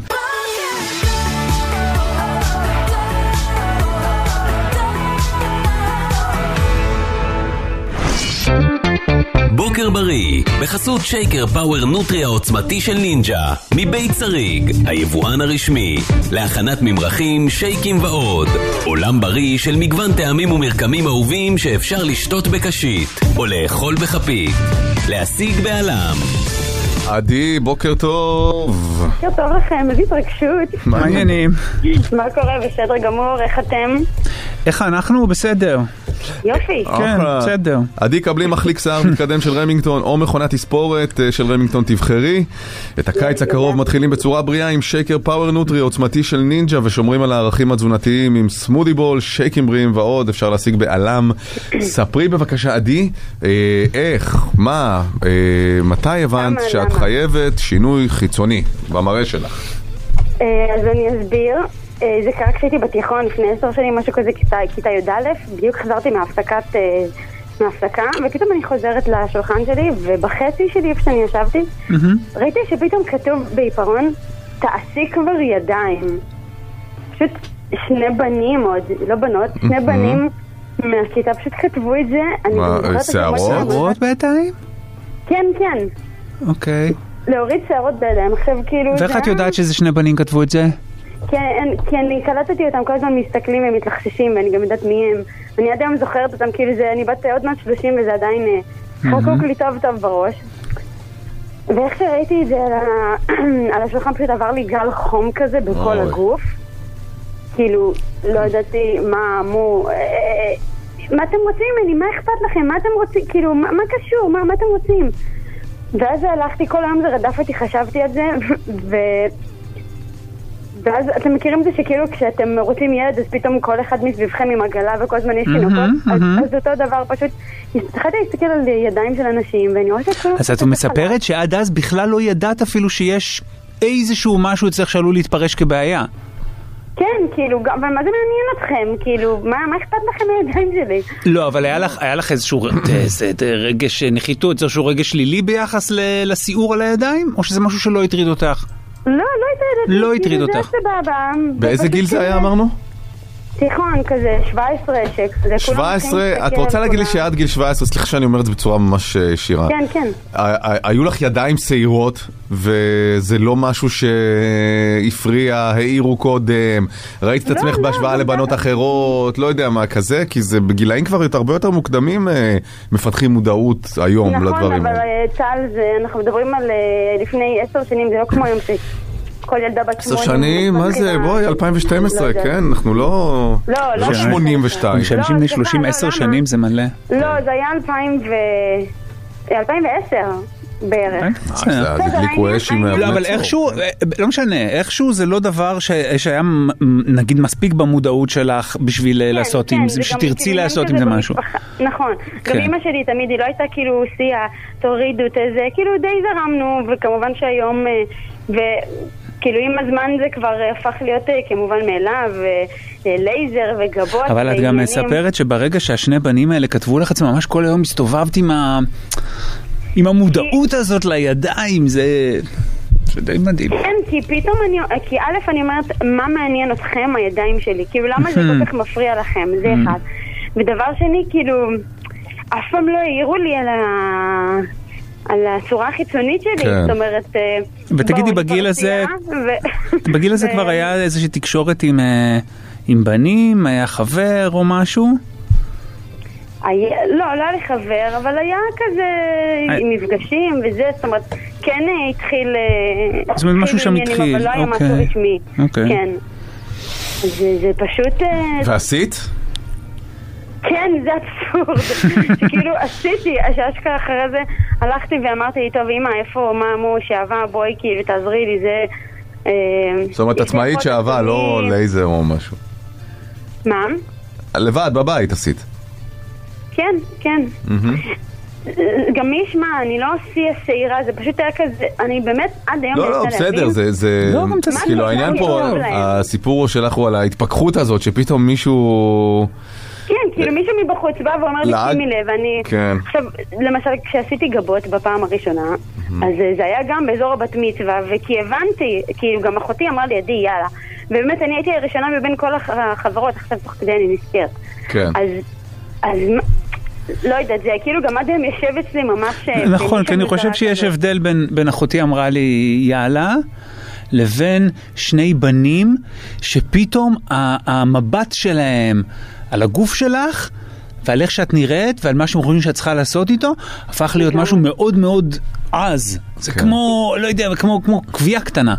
G: בוקר בריא, בחסות שייקר פאוור נוטרי העוצמתי של נינג'ה, מבית שריג, היבואן הרשמי, להכנת ממרחים, שייקים ועוד. עולם בריא של מגוון טעמים ומרקמים אהובים שאפשר לשתות בקשית, או לאכול בכפית, להשיג בעלם.
C: עדי, בוקר טוב.
L: בוקר טוב לכם, איזה התרגשות.
C: מה העניינים?
L: מה קורה? בסדר גמור, איך אתם?
D: איך אנחנו? בסדר.
L: יופי.
D: כן, בסדר.
C: עדי, קבלי מחליק שיער מתקדם של רמינגטון או מכונת תספורת של רמינגטון, תבחרי. את הקיץ הקרוב מתחילים בצורה בריאה עם שייקר פאוור נוטרי עוצמתי של נינג'ה, ושומרים על הערכים התזונתיים עם סמודי בול, שייקים בריאים ועוד, אפשר להשיג בעלם. ספרי בבקשה עדי, איך, מה, מתי הבנת שאת חייבת שינוי חיצוני במראה שלך?
L: אז אני אסביר. זה קרה כשהייתי בתיכון לפני עשר שנים, משהו כזה, כיתה י"א, בדיוק חזרתי מהפסקת, מהפסקה, ופתאום אני חוזרת לשולחן שלי, ובחצי שלי איפה שאני ישבתי, ראיתי שפתאום כתוב בעיפרון, תעשי כבר ידיים. פשוט שני בנים עוד, לא בנות, שני בנים מהכיתה פשוט כתבו את זה.
C: מה, שערות?
D: שערות בידיים?
L: כן, כן.
D: אוקיי.
L: להוריד שערות בידיים, עכשיו כאילו...
D: ואיך את יודעת שזה שני בנים כתבו את זה?
L: כן, כי אני קלטתי אותם כל הזמן מסתכלים ומתלחששים, ואני גם יודעת מי הם. אני עד היום זוכרת אותם, כאילו זה, אני בת עוד מעט שלושים וזה עדיין חקוק לי טוב טוב בראש. ואיך שראיתי את זה על, ה... על השולחן, פשוט עבר לי גל חום כזה בכל הגוף. כאילו, לא ידעתי מה אמור... מה אתם רוצים ממני? מה אכפת לכם? מה אתם רוצים? כאילו, מה, מה קשור? מה, מה אתם רוצים? ואז הלכתי, כל היום זה רדף אותי, חשבתי על זה, ו... ואז אתם מכירים זה שכאילו כשאתם רוצים ילד אז פתאום כל אחד מסביבכם עם עגלה וכל הזמן יש תינוקות, אז אותו דבר פשוט התחלתי להסתכל על ידיים של אנשים ואני רואה שכל...
D: אז את מספרת שעד אז בכלל לא ידעת אפילו שיש איזשהו משהו אצלך שעלול להתפרש כבעיה.
L: כן, כאילו, אבל מה זה מעניין אתכם? כאילו, מה אכפת לכם מהידיים שלי?
D: לא, אבל היה לך איזשהו רגש נחיתות, איזשהו רגש שלילי ביחס לסיעור על הידיים? או שזה משהו שלא הטריד אותך?
L: לא, לא הטריד אותי.
D: לא הטריד אותך.
C: באיזה גיל זה היה, אמרנו?
L: תיכון כזה, שבע עשרה שכזה.
C: שבע עשרה? את רוצה להגיד לי שעד גיל שבע עשרה, סליחה שאני אומר את זה בצורה ממש שירה.
L: כן, כן.
C: היו לך ידיים שעירות, וזה לא משהו שהפריע, העירו קודם, ראית את עצמך בהשוואה לבנות אחרות, לא יודע מה כזה, כי זה בגילאים כבר הרבה יותר מוקדמים מפתחים מודעות היום לדברים.
L: נכון, אבל צה"ל זה, אנחנו מדברים על לפני עשר שנים, זה לא כמו היום ש... כל ילדה בת
C: שמונים. עשר שנים? מה זה? בואי, אלפיים ושתים עשרה, כן? אנחנו לא...
L: לא,
C: לא שמונים ושתיים.
D: כשאנשים בני שלושים, עשר שנים זה מלא.
L: לא, זה היה אלפיים ועשר בערך.
C: זה הדליקו אש עם...
D: לא, אבל איכשהו, לא משנה, איכשהו זה לא דבר שהיה נגיד מספיק במודעות שלך בשביל לעשות עם זה, שתרצי לעשות עם זה משהו.
L: נכון. גם אמא שלי תמיד, היא לא הייתה כאילו עושה, תורידו את זה, כאילו די זרמנו, וכמובן שהיום... כאילו עם הזמן זה כבר הפך להיות כמובן מאליו, לייזר וגבות.
D: אבל את גם מספרת שברגע שהשני בנים האלה כתבו לך, ממש כל היום הסתובבת עם ה... עם המודעות הזאת לידיים, זה... זה די מדהים.
L: כן, כי פתאום אני... כי א' אני אומרת, מה מעניין אתכם הידיים שלי? כאילו למה זה כל כך מפריע לכם? זה אחד. ודבר שני, כאילו, אף פעם לא העירו לי על ה... על הצורה החיצונית שלי, כן. זאת אומרת...
D: ותגידי, בגיל הזה, ו... בגיל הזה ו... כבר היה איזושהי תקשורת עם, עם בנים, היה חבר או משהו?
L: היה, לא, לא היה לי חבר, אבל היה כזה היה... מפגשים וזה, זאת אומרת, כן התחיל...
D: זאת אומרת, משהו שם התחיל,
L: אבל לא היה
D: אוקיי.
L: משהו רשמי,
D: אוקיי.
L: כן. זה, זה פשוט...
C: ועשית?
L: כן, זה אבסורד. שכאילו עשיתי, שאשכרה אחרי זה הלכתי ואמרתי לי, טוב אמא, איפה, מה מו, שאהבה, בואי כאילו תעזרי לי, זה...
C: זאת אומרת, עצמאית שאהבה, לא לייזר או משהו.
L: מה?
C: לבד, בבית עשית.
L: כן, כן. גם מי ישמע, אני לא עושה שעירה, זה פשוט היה כזה, אני באמת עד היום...
C: לא, לא, בסדר, זה... כאילו, העניין פה, הסיפור שלך הוא על ההתפכחות הזאת, שפתאום מישהו...
L: כן, כאילו מישהו מבחוץ בא ואומר לי, שימי לב, אני... עכשיו, למשל, כשעשיתי גבות בפעם הראשונה, אז זה היה גם באזור הבת מצווה, וכי הבנתי, כאילו גם אחותי אמרה לי, עדי, יאללה. ובאמת, אני הייתי הראשונה מבין כל החברות, עכשיו תוך כדי אני נזכרת.
C: כן.
L: אז... לא יודעת, זה כאילו גם עד הם יושב אצלי ממש...
D: נכון, כי אני חושב שיש הבדל בין, בין אחותי אמרה לי יאללה, לבין שני בנים שפתאום המבט שלהם על הגוף שלך ועל איך שאת נראית ועל מה שהם חושבים שאת צריכה לעשות איתו, הפך להיות משהו מאוד מאוד עז. זה כמו, לא יודע, כמו, כמו קביעה קטנה.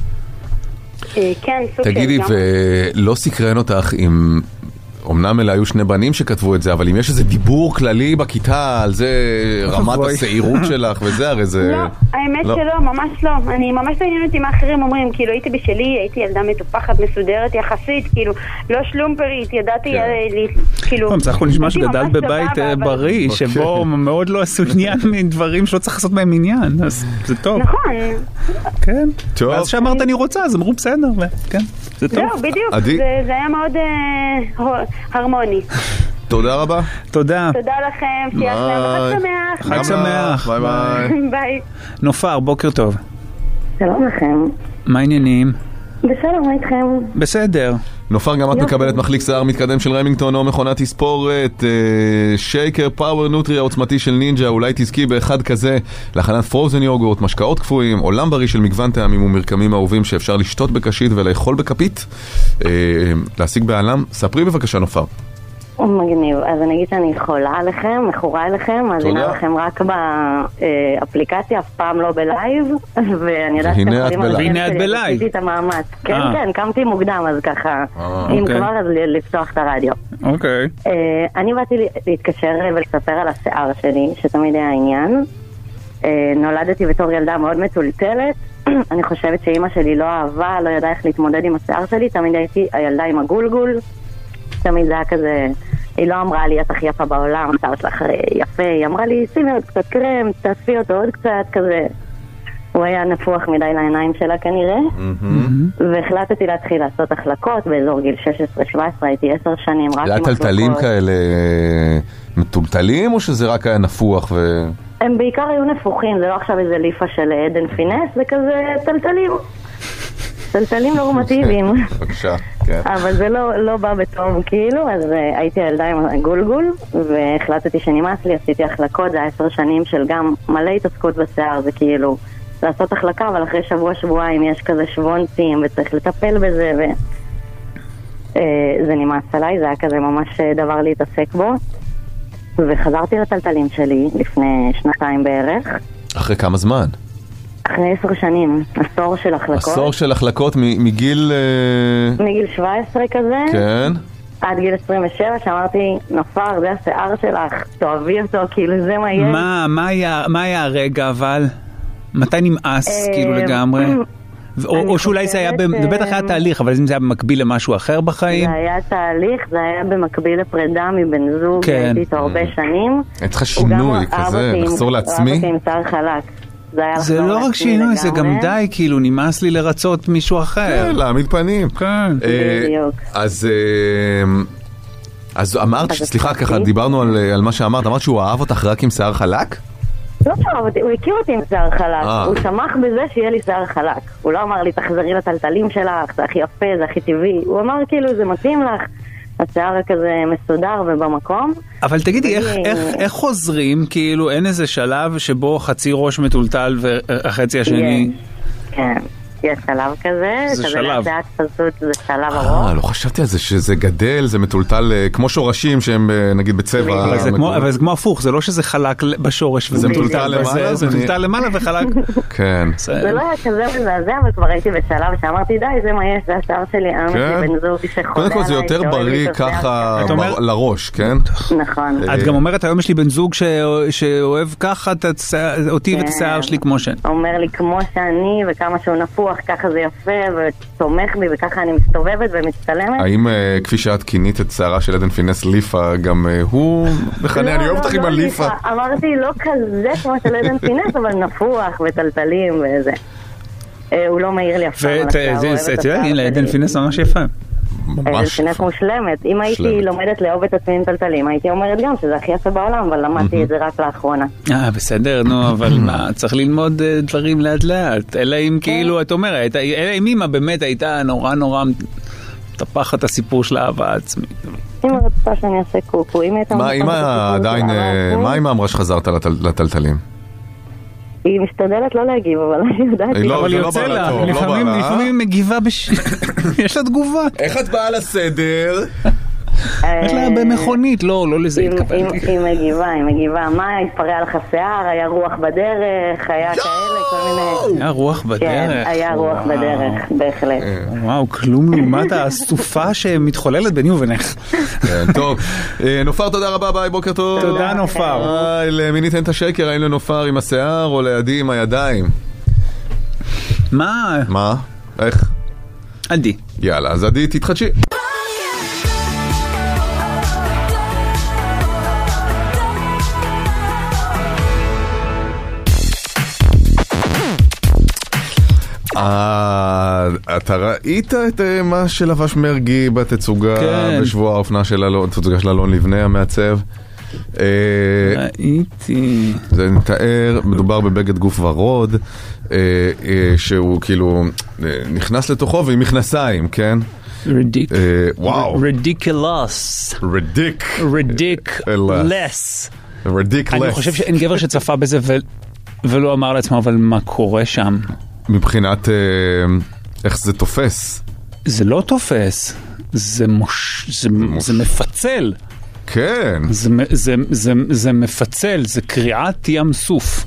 L: כן, סוג של...
C: תגידי, ולא סקרן אותך עם... אמנם אלה היו שני בנים שכתבו את זה, אבל אם יש איזה דיבור כללי בכיתה על זה, רמת השעירות שלך וזה, הרי זה...
L: לא, האמת שלא, ממש לא. אני ממש לא עניין אותי מה אחרים אומרים, כאילו הייתי בשלי, הייתי ילדה מטופחת, מסודרת יחסית, כאילו לא שלומפרית, ידעתי, כאילו...
D: בסך הכל נשמע שגדלת בבית בריא, שבו מאוד לא עשו עניין מדברים שלא צריך לעשות בהם עניין, אז זה טוב.
L: נכון.
D: כן. אז שאמרת אני רוצה, אז אמרו בסדר, כן, זה טוב.
L: לא, בדיוק, זה היה מאוד... הרמוני.
C: תודה רבה.
D: תודה.
L: תודה לכם, שיהיה לכם חג שמח.
D: חג שמח.
C: ביי ביי.
L: ביי.
D: נופר, בוקר טוב.
M: שלום לכם.
D: מה העניינים?
M: בסדר, מה איתכם?
D: בסדר.
C: נופר, גם את מקבלת מחליק שיער מתקדם של רמינגטון או מכונת תספורת, שייקר פאוור נוטרי העוצמתי של נינג'ה, אולי תזכי באחד כזה להכנת פרוזן יוגורט, משקאות קפואים, עולם בריא של מגוון טעמים ומרקמים אהובים שאפשר לשתות בקשית ולאכול בכפית, להשיג בעלם. ספרי בבקשה נופר.
M: מגניב, אז אני אגיד שאני חולה עליכם, מכורה עליכם, אז הנה לכם רק באפליקציה, אף פעם לא בלייב, ואני יודעת שאתם יכולים על
D: והנה את בלייב.
M: עשיתי את המאמץ. כן, כן, קמתי מוקדם, אז ככה, אם כבר, אז לפתוח את הרדיו.
D: אוקיי.
M: אני באתי להתקשר ולספר על השיער שלי, שתמיד היה עניין. נולדתי בתור ילדה מאוד מטולטלת, אני חושבת שאמא שלי לא אהבה, לא ידעה איך להתמודד עם השיער שלי, תמיד הייתי הילדה עם הגולגול, תמיד זה היה כזה, היא לא אמרה לי את הכי יפה בעולם, השיער שלך יפה, היא אמרה לי שימי עוד קצת קרם, תעשי אותו עוד קצת, כזה. הוא היה נפוח מדי לעיניים שלה כנראה, והחלטתי להתחיל לעשות החלקות באזור גיל שש עשרה שבע עשרה, הייתי עשר שנים רק עם החלקות. היה
C: טלטלים כאלה מטולטלים או שזה רק היה נפוח ו...
M: הם בעיקר היו נפוחים, זה לא עכשיו איזה ליפה של עדן פינס, זה כזה טלטלים. טלטלים נורמטיביים.
C: בבקשה, כן.
M: אבל זה לא, לא בא בטוב כאילו, אז uh, הייתי ילדה עם גולגול, והחלטתי שנמאס לי, עשיתי החלקות, זה עשר שנים של גם מלא התעסקות בשיער, זה כאילו לעשות החלקה, אבל אחרי שבוע שבועיים יש כזה שבונצים, וצריך לטפל בזה, ו... Uh, זה נמאס עליי, זה היה כזה ממש דבר להתעסק בו, וחזרתי לטלטלים שלי לפני שנתיים בערך.
C: אחרי כמה זמן?
M: אחרי עשר שנים, עשור של החלקות.
C: עשור של החלקות מגיל...
M: מגיל שבע עשרה כזה.
C: כן.
M: עד גיל עשרים ושבע, שאמרתי, נופר, זה השיער שלך, תאהבי אותו, כאילו זה מה יש.
D: מה, מה היה, מה היה הרגע, אבל? מתי נמאס, כאילו לגמרי? או שאולי זה היה, זה בטח היה תהליך, אבל אם זה היה במקביל למשהו אחר בחיים?
M: זה היה תהליך, זה היה במקביל לפרידה מבן זוג, הייתי איתו הרבה שנים.
C: את צריכה שינוי כזה, לחזור לעצמי?
M: הוא אהב אותי עם שיער חלק.
D: זה לא רק שינוי, זה גם די, כאילו, נמאס לי לרצות מישהו אחר.
C: כן, להעמיד פנים.
D: כן.
C: אז... אז אמרת, סליחה, ככה דיברנו על מה שאמרת, אמרת שהוא אהב אותך רק עם שיער חלק?
M: לא שאהב אותי, הוא הכיר אותי עם שיער חלק. הוא שמח בזה שיהיה לי שיער חלק. הוא לא אמר לי, תחזרי לטלטלים שלך, זה הכי יפה, זה הכי טבעי. הוא אמר, כאילו, זה מתאים לך. השיער כזה מסודר ובמקום.
D: אבל תגידי, איך, איך, איך חוזרים? כאילו, אין איזה שלב שבו חצי ראש מטולטל והחצי השני...
M: כן. יש שלב כזה,
C: זה
M: כזה
C: שלב.
M: לאט פשוט זה שלב
C: אה,
M: ארוך.
C: לא חשבתי על זה, שזה גדל, זה מטולטל, אה, כמו שורשים שהם אה, נגיד בצבע.
D: אבל זה כמו- אבל זה כמו הפוך, זה לא שזה חלק בשורש,
C: זה מטולטל למעלה,
D: זה
C: זה
D: מטולטל
C: אני-
D: למעלה וחלק.
C: כן.
M: זה לא היה כזה מזעזע, אבל כבר הייתי בשלב שאמרתי די, זה מה יש, זה השיער שלי, היום יש
C: כן.
M: לי בן זוג שחולה
C: קודם כל זה
M: עליי,
C: יותר
M: שאוהב
C: בריא
M: את השיער
C: ככה
D: אתה אומר-
C: בר- לראש, כן?
M: נכון.
D: את גם אומרת, היום יש לי בן זוג ש- שאוהב ככה את הצ- אותי ואת
M: כן.
D: השיער שלי כמו שאני.
M: אומר לי כמו שאני וכמה שהוא נפוח, ככה זה יפה ותומך בי וככה אני מסתובבת ומצטלמת.
C: האם אה, כפי שאת כינית את שערה של עדן פינס ליפה, גם אה, הוא מכנה, אני אוהב אותך עם הליפה.
M: ליפה. אמרתי לא כזה כמו של עדן פינס, אבל נפוח וטלטלים וזה. אה, הוא לא מעיר לי אף פעם על
D: ואת
M: השיער, הוא אוהב את
D: זה,
M: השיער
D: הנה, עדן
M: שלי.
D: פינס ממש יפה.
M: עדן פינס מושלמת. אם הייתי
D: מושלמת.
M: לומדת לאהוב את עצמי עם טלטלים, הייתי אומרת גם שזה הכי יפה בעולם, אבל למדתי את זה רק לאחרונה.
D: אה, בסדר, נו, אבל מה, צריך ללמוד אה, דברים לאט לאט. אלא אם כאילו, את אומרת, אלא אם אמא באמת הייתה נורא נורא מטפחת את הסיפור של האהבה עצמית.
M: אם רצתה שאני אעשה קוקו, אם הייתה...
C: מה אמא עדיין, אה, מה אמא אמרה שחזרת לטל- לטלטלים?
M: היא משתדלת לא להגיב, אבל אני יודעת...
C: היא לא-
D: אבל
C: זה לא
D: יוצא
C: בא לה
D: לה,
C: טוב, לא
D: לפעמים
C: בא לה,
D: לפעמים היא מגיבה בש... יש לה תגובה.
C: איך את באה לסדר?
D: יש לה במכונית, לא, לא לזה
M: היא-
D: התכוונתי.
M: היא היא מגיבה, היא מגיבה. מה, התפרע לך שיער, היה רוח בדרך, היה כאלה, כל מיני...
D: היה רוח
M: כן,
D: בדרך.
M: היה רוח
D: וואו.
M: בדרך, בהחלט.
D: וואו, כלום לעומת הסופה שמתחוללת ביני ובינך.
C: כן, טוב. אה, נופר, תודה רבה, ביי, בוקר טוב.
D: תודה, נופר.
C: ביי, למי ניתן את השקר, האם לנופר עם השיער או לידי עם הידיים?
D: מה?
C: מה? איך?
D: עדי.
C: יאללה, אז עדי, תתחדשי. אה, אתה ראית את אה, מה שלבש מרגי בתצוגה
D: כן.
C: בשבוע האופנה של אלון, תצוגה של אלון לבנה המעצב? אה,
D: ראיתי.
C: זה נתאר, מדובר בבגד גוף ורוד, אה, אה, שהוא כאילו אה, נכנס לתוכו ועם מכנסיים, כן?
D: רדיק.
C: אה, וואו.
D: רדיקלוס.
C: רדיק.
D: רדיקלס.
C: רדיקלס.
D: אני חושב שאין גבר שצפה בזה ו- ולא אמר לעצמו, אבל מה קורה שם?
C: מבחינת אה, איך זה תופס.
D: זה לא תופס. זה מוש... זה, זה מפצל.
C: כן.
D: זה, זה, זה, זה מפצל, זה קריעת ים סוף.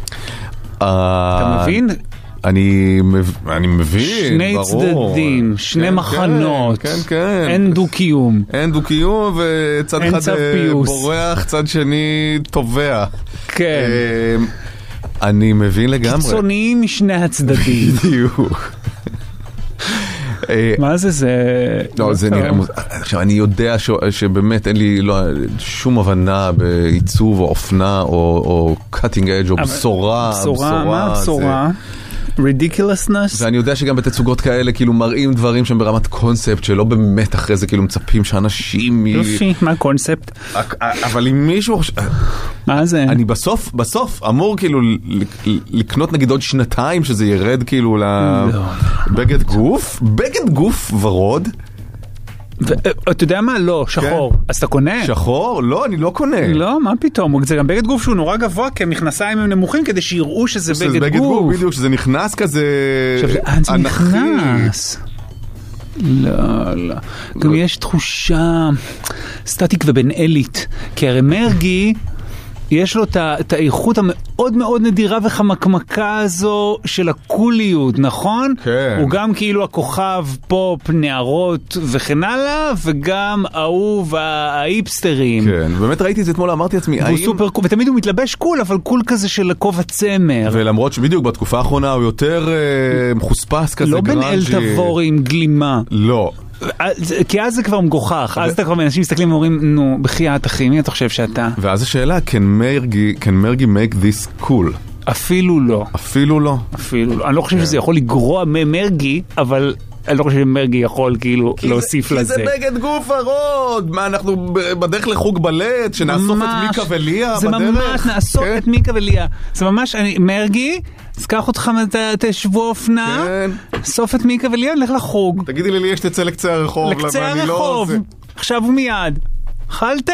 D: אתה מבין?
C: אני, מב... אני מבין,
D: שני
C: ברור.
D: צדדים, שני
C: כן,
D: מחנות,
C: כן, כן.
D: אין דו-קיום.
C: אין דו-קיום, וצד
D: אין
C: אחד
D: צו
C: אה,
D: פיוס.
C: בורח, צד שני תובע.
D: כן.
C: אה, אני מבין לגמרי.
D: קיצוניים משני הצדדים.
C: בדיוק. אה,
D: מה זה זה?
C: לא, זה נראה מוזר. עכשיו, אני יודע ש- שבאמת אין לי לא, שום הבנה בעיצוב או אופנה או, או cutting edge או
D: אבל-
C: בשורה.
D: בשורה, מה הבשורה? ridiculousness?
C: ואני יודע שגם בתצוגות כאלה כאילו מראים דברים שהם ברמת קונספט שלא באמת אחרי זה כאילו מצפים שאנשים... מ-
D: יופי, מה הקונספט?
C: אבל אם מישהו...
D: מה זה?
C: אני בסוף, בסוף אמור כאילו ל- ל- לקנות נגיד עוד שנתיים שזה ירד כאילו לבגד גוף, בגד גוף ורוד.
D: אתה יודע מה? לא, שחור. אז אתה קונה?
C: שחור? לא, אני לא קונה.
D: לא, מה פתאום? זה גם בגד גוף שהוא נורא גבוה, כי המכנסיים הם נמוכים כדי שיראו שזה
C: שזה
D: בגד גוף.
C: בדיוק, שזה נכנס כזה
D: עכשיו, לאן זה
C: אנכי.
D: נכנס? לא, לא. גם יש תחושה סטטיק ובן אלית, כי הרי מרגי יש לו את ה- את האיכות המאוד מאוד נדירה וחמקמקה הזו של הקוליות, נכון?
C: כן.
D: הוא גם כאילו הכוכב פופ, נערות וכן הלאה, וגם אהוב האיפסטרים.
C: כן, באמת ראיתי את זה אתמול, אמרתי לעצמי,
D: והוא
C: האם...
D: סופר קול, ותמיד הוא מתלבש קול, אבל קול כזה של כובע צמר.
C: ולמרות שבדיוק בתקופה האחרונה הוא יותר אה, מחוספס כזה,
D: לא בן אל
C: גרנג'י.
D: תבורי עם גלימה.
C: לא.
D: כי אז זה כבר מגוחך, אז אתה כבר אנשים מסתכלים ואומרים, נו, בחייאת אחי, מי אתה חושב שאתה?
C: ואז השאלה, can מרגי, can מרגי make this cool?
D: אפילו לא.
C: אפילו לא.
D: אפילו לא. אני לא חושב שזה יכול לגרוע ממרגי, אבל אני לא חושב שמרגי יכול כאילו להוסיף לזה.
C: כי זה בגד גוף ורוד, מה אנחנו ב- בדרך לחוג בלט, שנאסוף את מיקה וליה
D: זה
C: בדרך?
D: ממש, נאסוף את מיקה וליה. זה ממש, אני- מרגי, אז קח אותך תשבוע אופנה, אסוף את מיקה וליה, נלך לחוג.
C: תגידי לי, לי יש תצא לקצה הרחוב.
D: לקצה
C: למה אני לא
D: הרחוב,
C: עושה?
D: עכשיו ומיד. חלטן?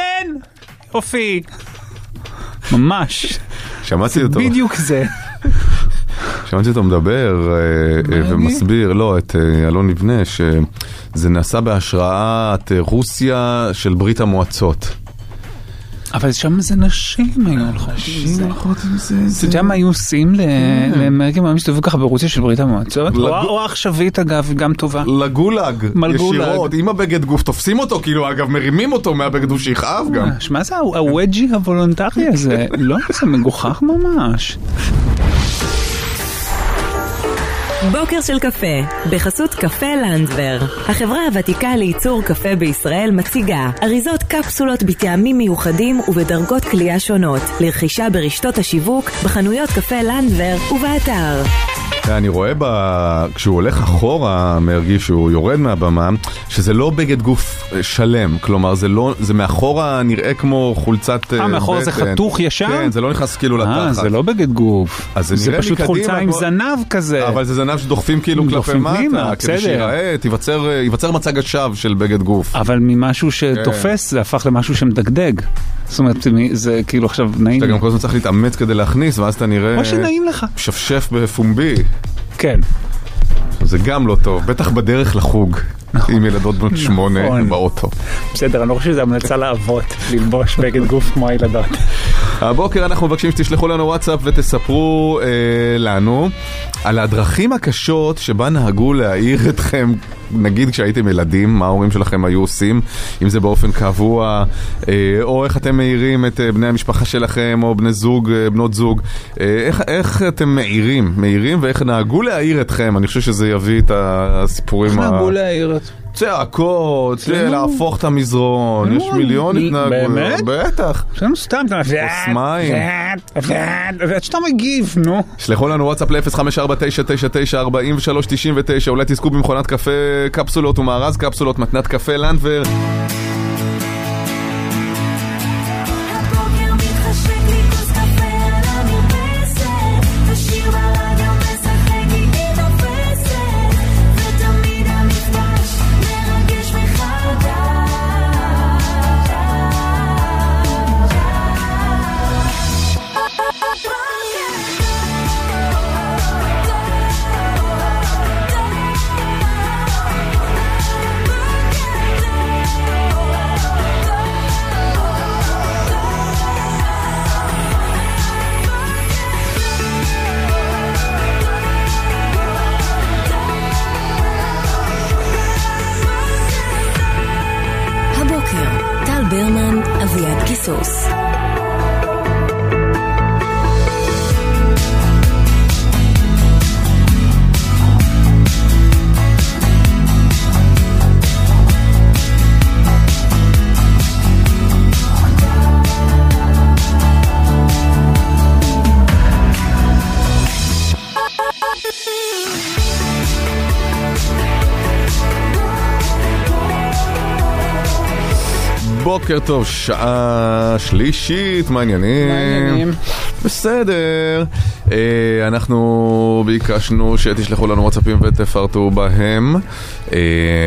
D: יופי. ממש.
C: שמעתי אותו.
D: בדיוק זה.
C: שמעתי אותו מדבר ומסביר, לא, את אלון לבנה, שזה נעשה בהשראת רוסיה של ברית המועצות.
D: אבל שם זה נשים היו הולכות עם זה. אתה יודע מה היו עושים לאמריקאים מה מסתובבים ככה ברוסיה של ברית המועצות? או עכשווית אגב, גם טובה.
C: לגולג, ישירות, עם הבגד גוף, תופסים אותו, כאילו אגב מרימים אותו מהבגד גוף שיכאב גם.
D: מה זה הווג'י הוולונטרי הזה? לא, זה מגוחך ממש.
A: בוקר של קפה, בחסות קפה לנדבר. החברה הוותיקה לייצור קפה בישראל מציגה אריזות קפסולות בטעמים מיוחדים ובדרגות קלייה שונות. לרכישה ברשתות השיווק, בחנויות קפה לנדבר ובאתר.
C: אני רואה ב... כשהוא הולך אחורה, מרגיש שהוא יורד מהבמה, שזה לא בגד גוף שלם, כלומר זה לא, זה מאחורה נראה כמו חולצת
D: אה, מאחורה זה חתוך ישר?
C: כן, זה לא נכנס כאילו לתחת.
D: אה, זה לא בגד גוף.
C: אז זה,
D: זה
C: נראה
D: פשוט חולצה עם
C: כמו...
D: זנב כזה.
C: אבל זה זנב שדוחפים כאילו כלפי מטה, כדי שיראה, תיווצר, ייווצר מצג השווא של בגד גוף.
D: אבל ממשהו שתופס, זה הפך למשהו שמדגדג. זאת אומרת, זה כאילו עכשיו נעים.
C: אתה גם כל הזמן צריך להתאמץ כדי להכניס, ואז אתה נראה...
D: או שנעים לך.
C: שפשף בפומבי.
D: כן.
C: זה גם לא טוב, בטח בדרך לחוג, עם ילדות בנות שמונה באוטו.
D: בסדר, אני לא חושב שזה המלצה לאבות, ללבוש בגד גוף כמו הילדות.
C: הבוקר אנחנו מבקשים שתשלחו לנו וואטסאפ ותספרו אה, לנו על הדרכים הקשות שבה נהגו להעיר אתכם, נגיד כשהייתם ילדים, מה ההורים שלכם היו עושים, אם זה באופן קבוע, אה, או איך אתם מעירים את אה, בני המשפחה שלכם, או בני זוג, אה, בנות זוג, אה, איך, איך אתם מעירים, מעירים ואיך נהגו להעיר אתכם, אני חושב שזה יביא את הסיפורים.
D: איך נהגו להעיר את...
C: צעקות, להפוך את המזרון, יש מיליון התנהגויות.
D: באמת?
C: בטח.
D: שלנו סתם,
C: אוסמיים.
D: ואת שאתה מגיב, נו.
C: שלחו לנו וואטסאפ ל-אפס חמש ארבע תשע תשע תשע ארבע שלוש תשע תשע, אולי תזכו במכונת קפה קפסולות ומארז קפסולות, מתנת קפה לנדבר.
A: ברמן, אביעד קיסוס.
C: בוקר טוב, שעה שלישית, מה העניינים?
D: מה העניינים?
C: בסדר. אה, אנחנו ביקשנו שתשלחו לנו וואטסאפים ותפרטו בהם. אה,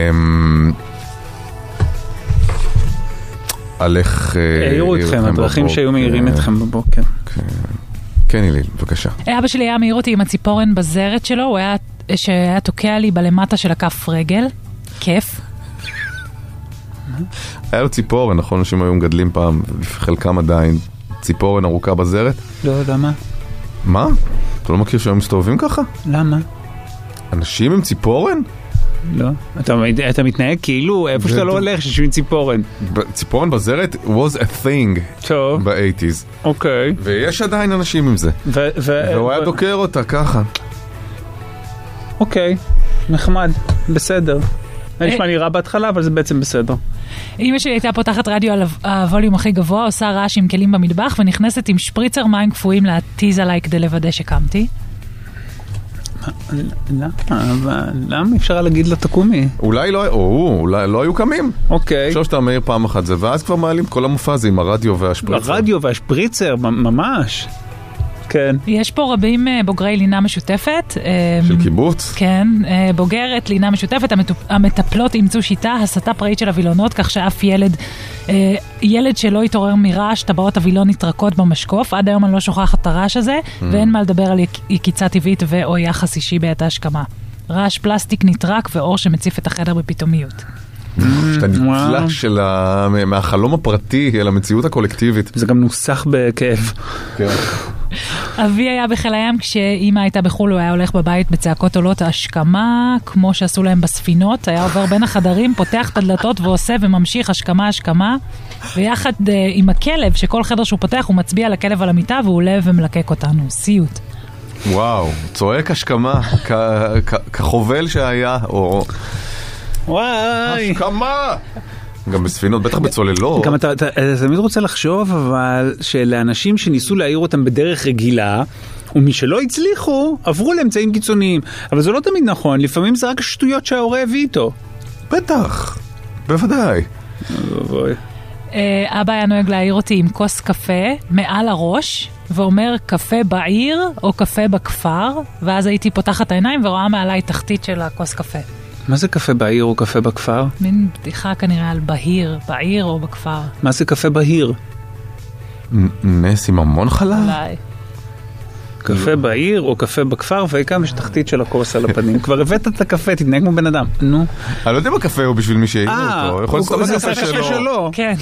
C: על איך...
D: העירו אתכם, הדרכים שהיו מעירים אתכם בבוקר.
C: כן, איליל, בבקשה.
N: אבא שלי היה מעיר אותי עם הציפורן בזרת שלו, הוא היה, שהיה תוקע לי בלמטה של הכף רגל. כיף.
C: היה לו ציפורן, נכון? אנשים היו מגדלים פעם, חלקם עדיין, ציפורן ארוכה בזרת?
D: לא יודע מה.
C: מה? אתה לא מכיר שהיום מסתובבים ככה?
D: למה?
C: אנשים עם ציפורן?
D: לא. אתה, אתה מתנהג כאילו איפה שאתה לא הולך שיש עם ציפורן.
C: ציפורן בזרת was a thing.
D: טוב.
C: ב-שמונים.
D: אוקיי.
C: ויש עדיין אנשים עם זה.
D: ו- ו-
C: והוא היה דוקר אותה ככה.
D: אוקיי. נחמד. בסדר. אני נשמע נראה בהתחלה, אבל זה בעצם בסדר.
N: אמא שלי הייתה פותחת רדיו על הווליום הכי גבוה, עושה רעש עם כלים במטבח, ונכנסת עם שפריצר מים קפואים להתיז עליי כדי לוודא שקמתי.
D: למה? למה אפשר להגיד לה תקומי?
C: אולי לא, או, אולי לא היו קמים.
D: אוקיי.
C: אפשר שאתה מהיר פעם אחת זה, ואז כבר מעלים כל המופע הזה עם הרדיו והשפריצר.
D: הרדיו והשפריצר, ממש. כן.
N: יש פה רבים בוגרי לינה משותפת.
C: של קיבוץ?
N: כן, בוגרת לינה משותפת, המטפלות אימצו שיטה, הסתה פראית של הווילונות, כך שאף ילד אה, ילד שלא התעורר מרעש, טבעות אבילון נתרקות במשקוף, עד היום אני לא שוכחת את הרעש הזה,
C: Mm.
N: ואין מה לדבר על יקיצה טבעית ואו יחס אישי בעת ההשכמה. רעש פלסטיק נטרק ואור שמציף את החדר בפתאומיות.
C: שאתה נפלש של ה- מהחלום הפרטי אל המציאות הקולקטיבית.
D: זה גם נוסח בכאב.
C: כן.
N: אבי היה בחיל הים כשאימא הייתה בחול, הוא היה הולך בבית בצעקות עולות השכמה, כמו שעשו להם בספינות, היה עובר בין החדרים, פותח את הדלתות ועושה וממשיך השכמה השכמה, ויחד uh, עם הכלב, שכל חדר שהוא פותח הוא מצביע לכלב על המיטה והוא עולה ומלקק אותנו, סיוט.
C: וואו, צועק השכמה, כ- כ- כחובל שהיה, או...
D: וואי.
C: השכמה! גם בספינות, בטח בצוללות.
D: גם אתה, אתה, אתה תמיד רוצה לחשוב, אבל שלאנשים שניסו להעיר אותם בדרך רגילה, ומי שלא הצליחו, עברו לאמצעים קיצוניים. אבל זה לא תמיד נכון, לפעמים זה רק שטויות שההורה הביא איתו.
C: בטח, בוודאי.
D: אוי.
N: אה, אבא היה נוהג להעיר אותי עם כוס קפה מעל הראש, ואומר קפה בעיר או קפה בכפר, ואז הייתי פותחת העיניים ורואה מעליי תחתית של הכוס קפה.
D: מה זה קפה בעיר או קפה בכפר?
N: מין בדיחה כנראה על בהיר, בעיר או בכפר.
D: מה זה קפה בהיר?
C: נ- נס עם המון חלב?
N: אולי.
D: קפה בעיר או קפה בכפר, ויקם יש תחתית של הכוס על הפנים. כבר הבאת את הקפה, תתנהג כמו בן אדם. נו.
C: אני לא יודע אם הקפה הוא בשביל מי שהעיר
D: אה,
C: אותו. יכול להיות
D: הוא-
C: סתם
D: זה
C: הקפה
D: הקפה
C: שלו.
D: שלו.
N: כן.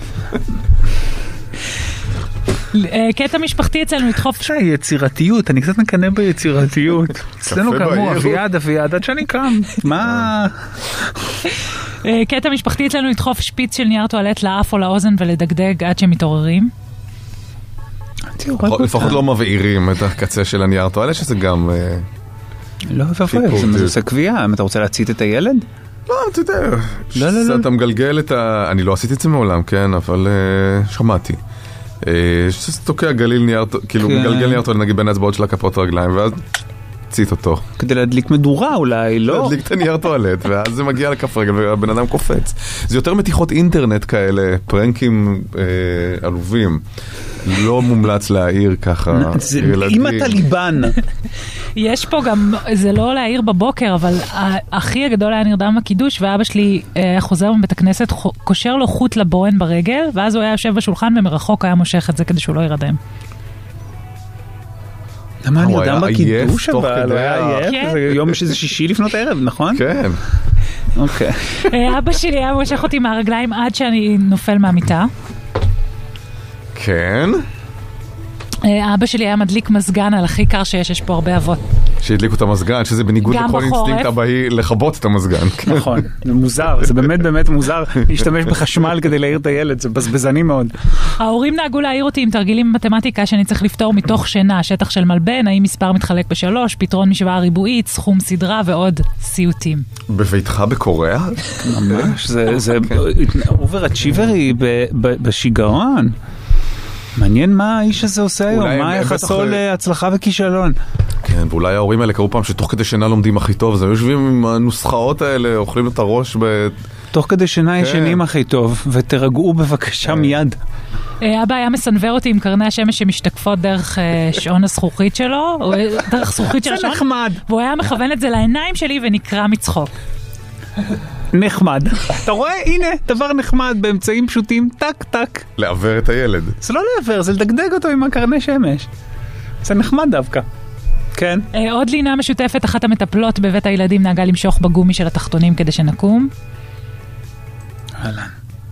N: אה, קטע משפחתי אצלנו לדחוף...
D: שי, יצירתיות, אני קצת מקנא ביצירתיות. אצלנו
C: קפה
D: כאמור,
C: בעיר.
D: אביעד, אביעד, עד שאני קם. מה?
N: אה, קטע משפחתי אצלנו לדחוף שפיץ של נייר טואלט לאף או לאוזן ולדגדג עד שהם מתעוררים.
C: לפחות לא מבעירים את הקצה של הנייר טואלט, שזה גם... אה,
D: לא, זה עושה קביעה. אם אתה רוצה להצית את הילד?
C: לא, אתה יודע.
D: לא, לא, לא.
C: אתה מגלגל את ה... אני לא עשיתי את זה מעולם, כן, אבל אה, שמעתי. אה, שזה תוקע גליל נייר, כאילו
D: כן.
C: מגלגל נייר טואלט, נגיד בין האצבעות של הכפות רגליים, ואז צית אותו.
D: כדי להדליק מדורה אולי, לא?
C: להדליק את הנייר טואלט, ואז זה מגיע לכף רגל והבן אדם קופץ. זה יותר מתיחות אינטרנט כאלה, פרנקים אה, עלובים. לא מומלץ להעיר ככה
D: זה-
C: ילדים.
D: אם אתה ליבן.
N: יש פה גם, זה לא להעיר בבוקר, אבל האחי הגדול היה נרדם בקידוש, ואבא שלי אה, חוזר מבית הכנסת, חו- קושר לו חוט לבוהן ברגל, ואז הוא היה יושב בשולחן ומרחוק היה מושך את זה כדי שהוא לא ירדם.
D: למה אני
C: הוא
D: נרדם
C: היה
D: בקידוש
C: עייף תוך
D: אבל?
C: כדי
D: הוא היה
C: ה-
D: עייף?
N: כן.
D: זה יום שזה שישי לפנות ערב, נכון?
C: כן.
D: אוקיי.
N: אה, אבא שלי היה מושך אותי מהרגליים עד שאני נופל מהמיטה.
C: כן.
N: אה, אבא שלי היה מדליק מזגן על הכי קר שיש, יש פה הרבה אבות.
C: שהדליקו את המזגן, שזה בניגוד
N: גם
C: לכל
N: בחורף.
C: אינסטינקט אבאי לכבות את המזגן.
D: נכון, זה מוזר, זה באמת באמת מוזר להשתמש בחשמל כדי להעיר את הילד, זה בזבזני מאוד.
N: ההורים נהגו להעיר אותי עם תרגילים במתמטיקה שאני צריך לפתור מתוך שינה, שטח של מלבן, האם מספר מתחלק בשלוש, פתרון משוואה ריבועית, סכום סדרה ועוד סיוטים.
C: בביתך בקוריאה?
D: ממש, זה זה אובר אצ'יברי בשיגעון. מעניין מה האיש הזה עושה היום,
C: אולי
D: מה
C: הם
D: יחסו
C: בטח-
D: להצלחה וכישלון.
C: כן, ואולי ההורים האלה קראו פעם שתוך כדי שינה לומדים הכי טוב, אז הם יושבים עם הנוסחאות האלה, אוכלים את הראש ב...
D: תוך כדי שינה
C: כן.
D: ישנים הכי טוב, ותרגעו בבקשה מיד.
N: אה, אבא היה מסנבר אותי עם קרני השמש שמשתקפות דרך אה, שעון הזכוכית שלו, או, אה, דרך זכוכית של
D: זה
N: השעון,
D: נחמד.
N: והוא היה מכוון את זה לעיניים שלי ונקרע מצחוק.
D: נחמד. אתה רואה? הנה, דבר נחמד באמצעים פשוטים, טק טק.
C: לעבר את הילד.
D: זה לא לעבר, זה לדגדג אותו עם הקרני שמש. זה נחמד דווקא. כן.
N: אה, עוד לינה משותפת, אחת המטפלות בבית הילדים נהגה למשוך בגומי של התחתונים כדי שנקום.
D: אהלן.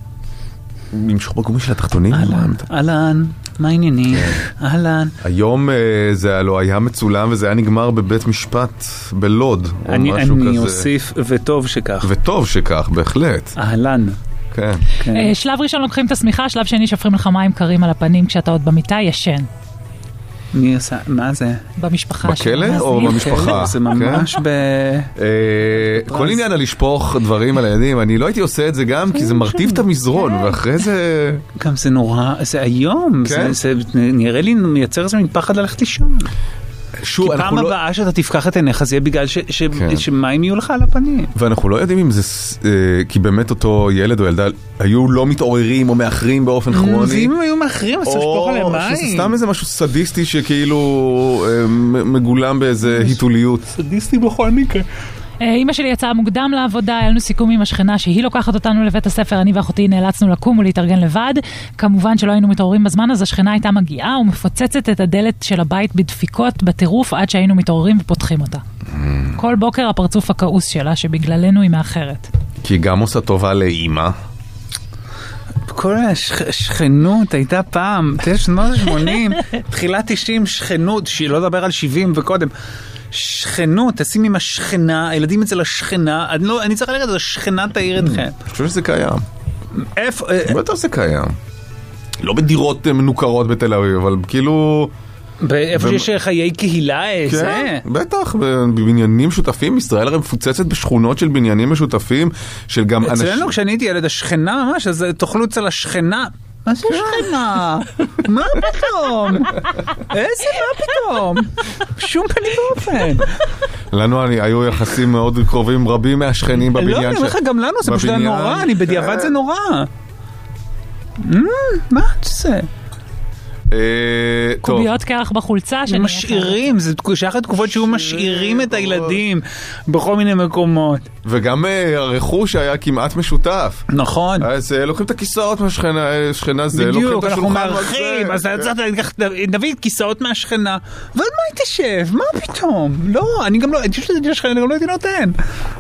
C: למשוך בגומי של התחתונים?
D: אהלן, אהלן, מה העניינים? אהלן.
C: היום אה, זה לא היה מצולם וזה היה נגמר בבית משפט בלוד, או
D: אני
C: משהו
D: אני
C: כזה.
D: אוסיף, וטוב שכך.
C: וטוב שכך, בהחלט.
D: אהלן.
C: כן.
N: אה, שלב ראשון לוקחים את השמיכה, שלב שני שופכים לך מים קרים על הפנים כשאתה עוד במיטה, ישן.
D: מי עשה, מה זה?
N: במשפחה של
C: בכלא
N: המאזינים.
C: או במשפחה?
D: זה ממש ב...
C: אה, כל עניין על לשפוך דברים על הילדים, אני לא הייתי עושה את זה גם כי זה מרטיב את המזרון, ואחרי זה...
D: גם זה נורא, זה היום,
C: כן.
D: זה זה נראה לי מייצר איזה מין פחד ללכת לישון.
C: שוב,
D: כי
C: אנחנו
D: פעם
C: לא...
D: הבאה שאתה תפקח את עיניך זה יהיה בגלל ש- ש-
C: כן.
D: שמים יהיו לך על הפנים.
C: ואנחנו לא יודעים אם זה, ס- אה, כי באמת אותו ילד או ילדה היו לא מתעוררים או מאחרים באופן כרוני.
D: ואם הם היו מאחרים, אז צריך לשפוך עליהם
C: או
D: מים.
C: שזה סתם איזה משהו סדיסטי שכאילו אה, מ- מגולם באיזה היתוליות.
D: סדיסטי בכל מקרה.
N: אמא שלי יצאה מוקדם לעבודה, היה לנו סיכום עם השכנה שהיא לוקחת אותנו לבית הספר, אני ואחותי נאלצנו לקום ולהתארגן לבד. כמובן שלא היינו מתעוררים בזמן, אז השכנה הייתה מגיעה ומפוצצת את הדלת של הבית בדפיקות, בטירוף, עד שהיינו מתעוררים ופותחים אותה. כל בוקר הפרצוף הכעוס שלה, שבגללנו היא מאחרת.
C: כי היא גם עושה טובה לאמא.
D: כל השכנות הייתה פעם, שנות ה-שמונים, תחילת תשעים, שכנות, שלא לדבר על שבעים וקודם. שכנות, תשים עם השכנה, הילדים אצל השכנה, אני, לא, אני צריך ללכת, השכנה תאיר אתכם.
C: אני חושב שזה קיים.
D: איפה?
C: בטח זה קיים. לא בדירות מנוכרות בתל אביב, אבל כאילו...
D: באיפה שיש חיי קהילה, זה?
C: כן, בטח, בבניינים משותפים. ישראל הרי מפוצצת בשכונות של בניינים משותפים, של גם אנשים...
D: אצלנו כשאני הייתי ילד, השכנה ממש, אז תאכלו אצל השכנה. מה זה שכנה? מה פתאום? איזה מה פתאום? שום פנים באופן.
C: לנו היו יחסים מאוד קרובים, רבים מהשכנים בבניין.
D: לא, אני אומר לך, גם לנו זה פשוט נורא, אני בדיעבד זה נורא. מה זה?
N: קוביות קרח בחולצה
D: משאירים, זה שייך לתקופות שהיו משאירים את הילדים בכל מיני מקומות,
C: וגם הרכוש היה כמעט משותף.
D: נכון,
C: אז לוקחים את הכיסאות מהשכנה, זה
D: בדיוק, אנחנו מארחים, אז נביא כיסאות מהשכנה ועוד מה היא תשב, מה פתאום? לא, אני גם לא, אני חושב שזה השכנה, אני גם לא הייתי נותן.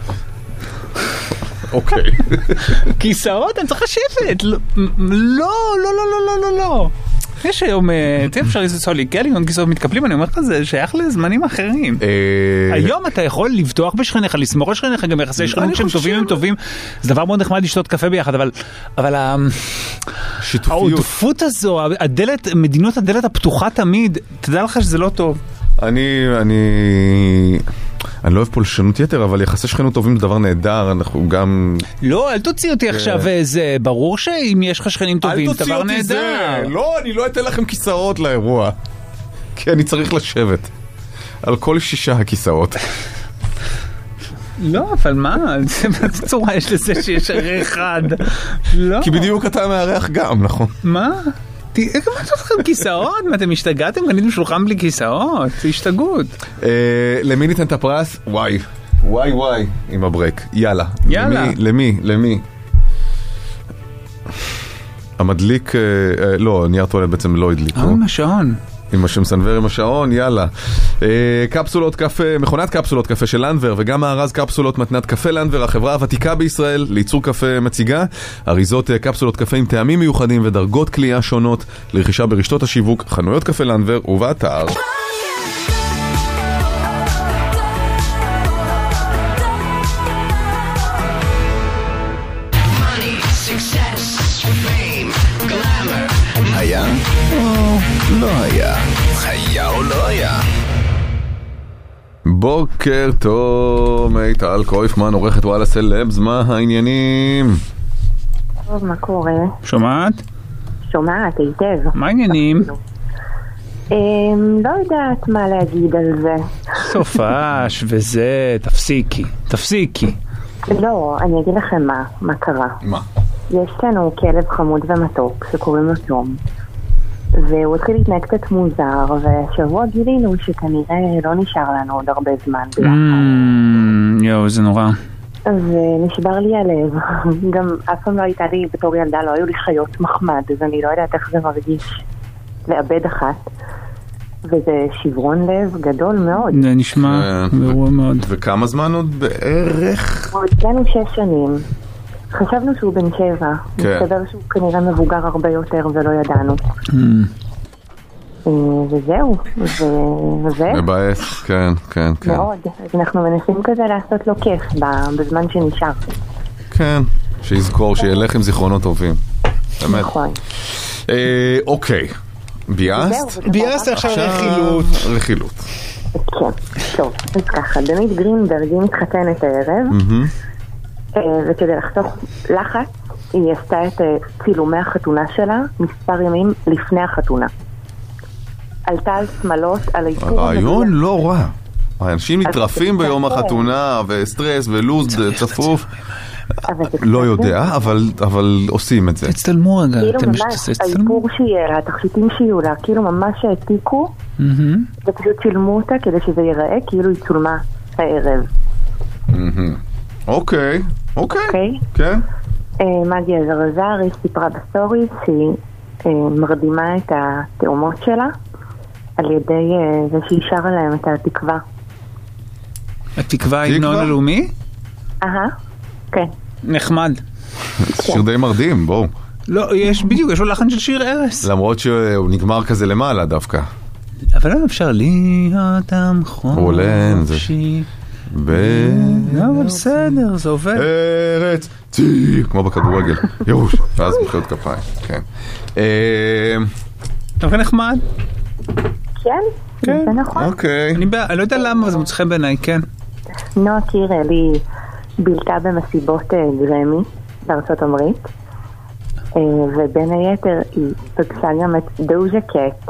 C: אוקיי,
D: כיסאות אני צריך לשבת. לא, לא, לא, לא, לא, לא. יש היום, תהיה אפשר לנסוע להיקל עם כיסאות מתקפלים, אני אומר לך, זה שייך לזמנים אחרים. היום אתה יכול לבטוח בשכניך, לסמוך לשכניך, גם יחסי שכנים שהם טובים הם טובים, זה דבר מאוד נחמד לשתות קפה ביחד, אבל העודפות הזו, הדלת, מדינות הדלת הפתוחה תמיד, תדע לך שזה לא טוב.
C: אני, אני... אני לא אוהב פולשנות יתר, אבל יחסי שכנות טובים זה דבר נהדר, אנחנו גם...
D: לא, אל תוציא אותי עכשיו, זה ברור שאם יש לך שכנים טובים, זה דבר נהדר.
C: זה. לא, אני לא אתן לכם כיסאות לאירוע, כי אני צריך לשבת על כל שישה הכיסאות.
D: לא, אבל מה? מה צורה יש לזה שיש הרי אחד? לא.
C: כי בדיוק אתה מארח גם, נכון?
D: מה? איך אמרת לכם כיסאות? מה, אתם השתגעתם? קניתם שולחן בלי כיסאות? זה השתגעות.
C: למי ניתן את הפרס? וואי. וואי וואי. עם הברק. יאללה.
D: יאללה.
C: למי? למי? המדליק, לא, נייר טואלט בעצם לא הדליק.
D: עם השעון.
C: עם השמסנבר עם השעון, יאללה. קפסולות קפה, מכונת קפסולות קפה של לנדבר, וגם הארז קפסולות מתנת קפה לנדבר, החברה הוותיקה בישראל לייצור קפה מציגה אריזות קפסולות קפה עם טעמים מיוחדים ודרגות קלייה שונות לרכישה ברשתות השיווק, חנויות קפה לנדבר ובאתר.
B: היה או לא היה? היה או לא היה?
C: בוקר טוב, מיטל קויפמן, עורכת וואלה סלבס, מה העניינים?
M: טוב, מה קורה?
D: שומעת?
M: שומעת, היטב.
D: מה העניינים?
M: לא יודעת מה להגיד על זה.
D: סופש וזה, תפסיקי, תפסיקי.
M: לא, אני אגיד לכם מה, מה קרה.
C: מה?
M: יש לנו כלב חמוד ומתוק שקוראים לו תום, והוא התחיל להתנהג קצת מוזר, והשבוע גילינו שכנראה לא נשאר לנו עוד הרבה זמן ביחד.
D: יואו, זה נורא.
M: ונשבר לי הלב. גם אף פעם לא הייתה לי בתור ילדה, לא היו לי חיות מחמד, אז אני לא יודעת איך זה מרגיש לאבד אחת. וזה שברון לב גדול מאוד.
D: זה נשמע גרוע מאוד.
C: וכמה זמן עוד בערך?
M: עוד אצלנו שש שנים. חשבנו שהוא בן שבע, מסתבר שהוא כנראה מבוגר הרבה יותר ולא ידענו. וזהו, וזה...
C: מבאס, כן, כן, כן.
M: מאוד, אז אנחנו מנסים כזה לעשות לו כיף בזמן שנשאר.
C: כן, שיזכור, שילך עם זיכרונות טובים. באמת.
M: נכון.
C: אוקיי, ביאסט?
D: ביאסט עכשיו רכילות.
C: רכילות.
M: כן, טוב, אז ככה, דנית גרינברג היא מתחתנת הערב, וכדי לחסוך לחץ, היא עשתה את צילומי החתונה שלה מספר ימים לפני החתונה. עלתה על שמלות, על האיפור.
C: הרעיון לא רע. האנשים נטרפים ביום החתונה, וסטרס ולוז צפוף. לא יודע, אבל עושים את זה.
D: תצטלמו רגע.
M: כאילו ממש האיפור שיהיה לה, התכשיטים שיהיו לה, כאילו ממש העתיקו, ופשוט צילמו אותה כדי שזה ייראה כאילו היא צולמה הערב.
C: אוקיי, אוקיי, כן.
O: מגי הזרזר, היא סיפרה בסטוריז שהיא מרדימה את התאומות שלה על ידי זה שהיא שרה להם את התקווה.
D: התקווה היא נון הלאומי?
O: אהה, כן.
D: נחמד.
C: שיר די מרדים, בואו.
D: לא, יש בדיוק, יש לו לחן של שיר ארס.
C: למרות שהוא נגמר כזה למעלה דווקא.
D: אבל לא אפשר להיות עם חופשי.
C: ב...
D: אבל בסדר, זה עובד.
C: ארץ צי, כמו בכדורגל. ירוש, ואז מחיאות כפיים, כן.
D: אתה מבין נחמד?
O: כן, זה נכון.
C: אוקיי.
D: אני לא יודע למה, אבל זה מוצא בעיניי, כן.
O: נועה קירל היא בילתה במסיבות גרמי בארצות הברית, ובין היתר היא פגשה גם את דוז'ה קט.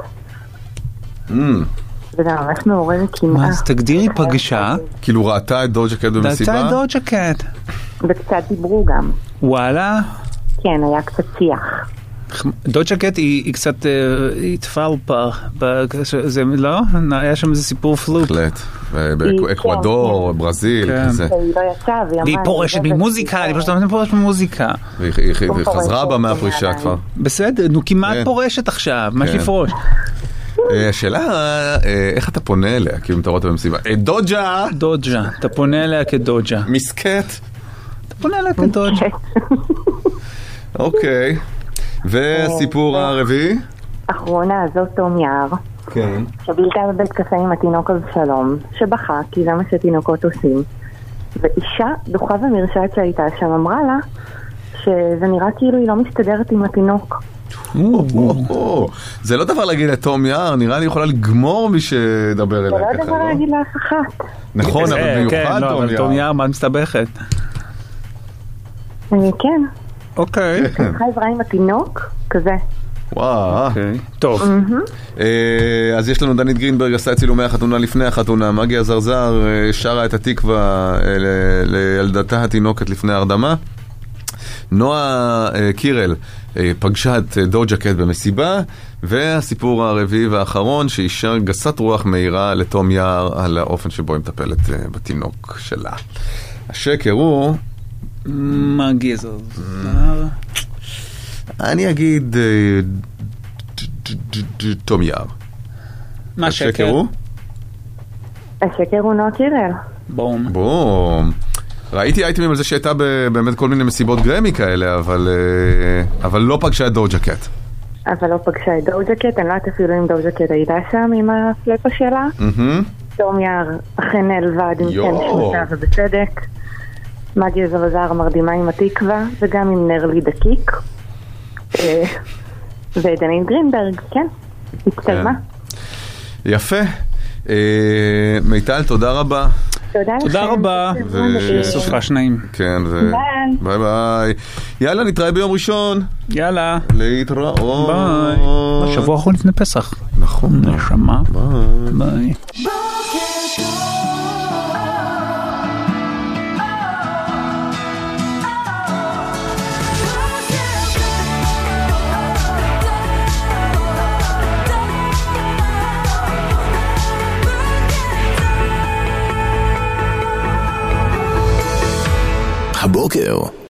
O: וזה ממש מעורר קנאה.
D: מה, אז תגדירי פגשה?
C: כאילו ראתה את דוז'ה קט במסיבה?
D: ראתה את דוז'ה קט.
O: וקצת דיברו גם.
D: וואלה?
O: כן, היה קצת שיח.
D: דוז'ה קט היא קצת התפלפה, זה לא? היה שם איזה סיפור פלופ.
C: בהחלט, באקוודור, ברזיל, כזה.
O: והיא לא יצאה,
D: והיא פורשת ממוזיקה, אני פשוט אמרתי פורשת ממוזיקה.
C: והיא חזרה בה מהפרישה כבר.
D: בסדר, נו כמעט פורשת עכשיו, מה שפרוש.
C: השאלה, איך אתה פונה אליה? כאילו אם אתה רואה אותה במסיבה. דוג'ה!
D: דוג'ה, אתה פונה אליה כדוג'ה.
C: מסקט?
D: אתה פונה אליה כדוג'ה.
C: אוקיי. והסיפור הרביעי?
O: אחרונה, זאת תום יער.
C: כן.
O: שבילתה בבית קפה עם התינוק אבשלום, שבכה, כי זה מה שתינוקות עושים. ואישה דוחה ומרשעת שהייתה שם אמרה לה, שזה נראה כאילו היא לא מסתדרת עם התינוק.
C: זה לא דבר להגיד לתום יער, נראה לי יכולה לגמור מי שדבר אליה ככה.
O: זה לא דבר להגיד לאף אחת.
C: נכון, אבל מיוחד תום יער.
D: תום יער, מה מסתבכת?
O: כן.
D: אוקיי.
O: ככה עזרה עם התינוק, כזה.
C: וואו.
D: טוב.
C: אז יש לנו דנית גרינברג, עשה את צילומי החתונה לפני החתונה. מגי הזרזר שרה את התקווה לילדתה התינוקת לפני הרדמה. נועה קירל פגשה את דוג'ה קט במסיבה, והסיפור הרביעי והאחרון שאישה גסת רוח מהירה לתום יער על האופן שבו היא מטפלת בתינוק שלה. השקר הוא
D: מגי הזרזר,
C: אני אגיד תום יער.
D: מה השקר הוא?
O: השקר הוא נועה קירל.
D: בום.
C: בום. ראיתי אייטמים על זה שהייתה באמת כל מיני מסיבות גרמי כאלה, אבל, אבל לא פגשה את דוג'ה קט.
O: אבל לא פגשה את דוג'ה קט, אני לא יודעת אפילו אם דוג'ה קט הייתה שם עם הפלפה שלה. תום יער אכן נעלבה עד אם כן שמתה ובצדק. מגי הזרזר מרדימה עם התקווה, וגם עם נרלי דקיק. ודנית גרינברג, כן, הצטלמה.
C: יפה. מיטל, תודה רבה.
D: תודה רבה. סופה שניים.
C: כן, ביי ביי. יאללה, נתראה ביום ראשון.
D: יאללה.
C: להתראות.
D: ביי. בשבוע האחרון לפני פסח.
C: נכון.
D: נשמה. ביי.
B: הבוקר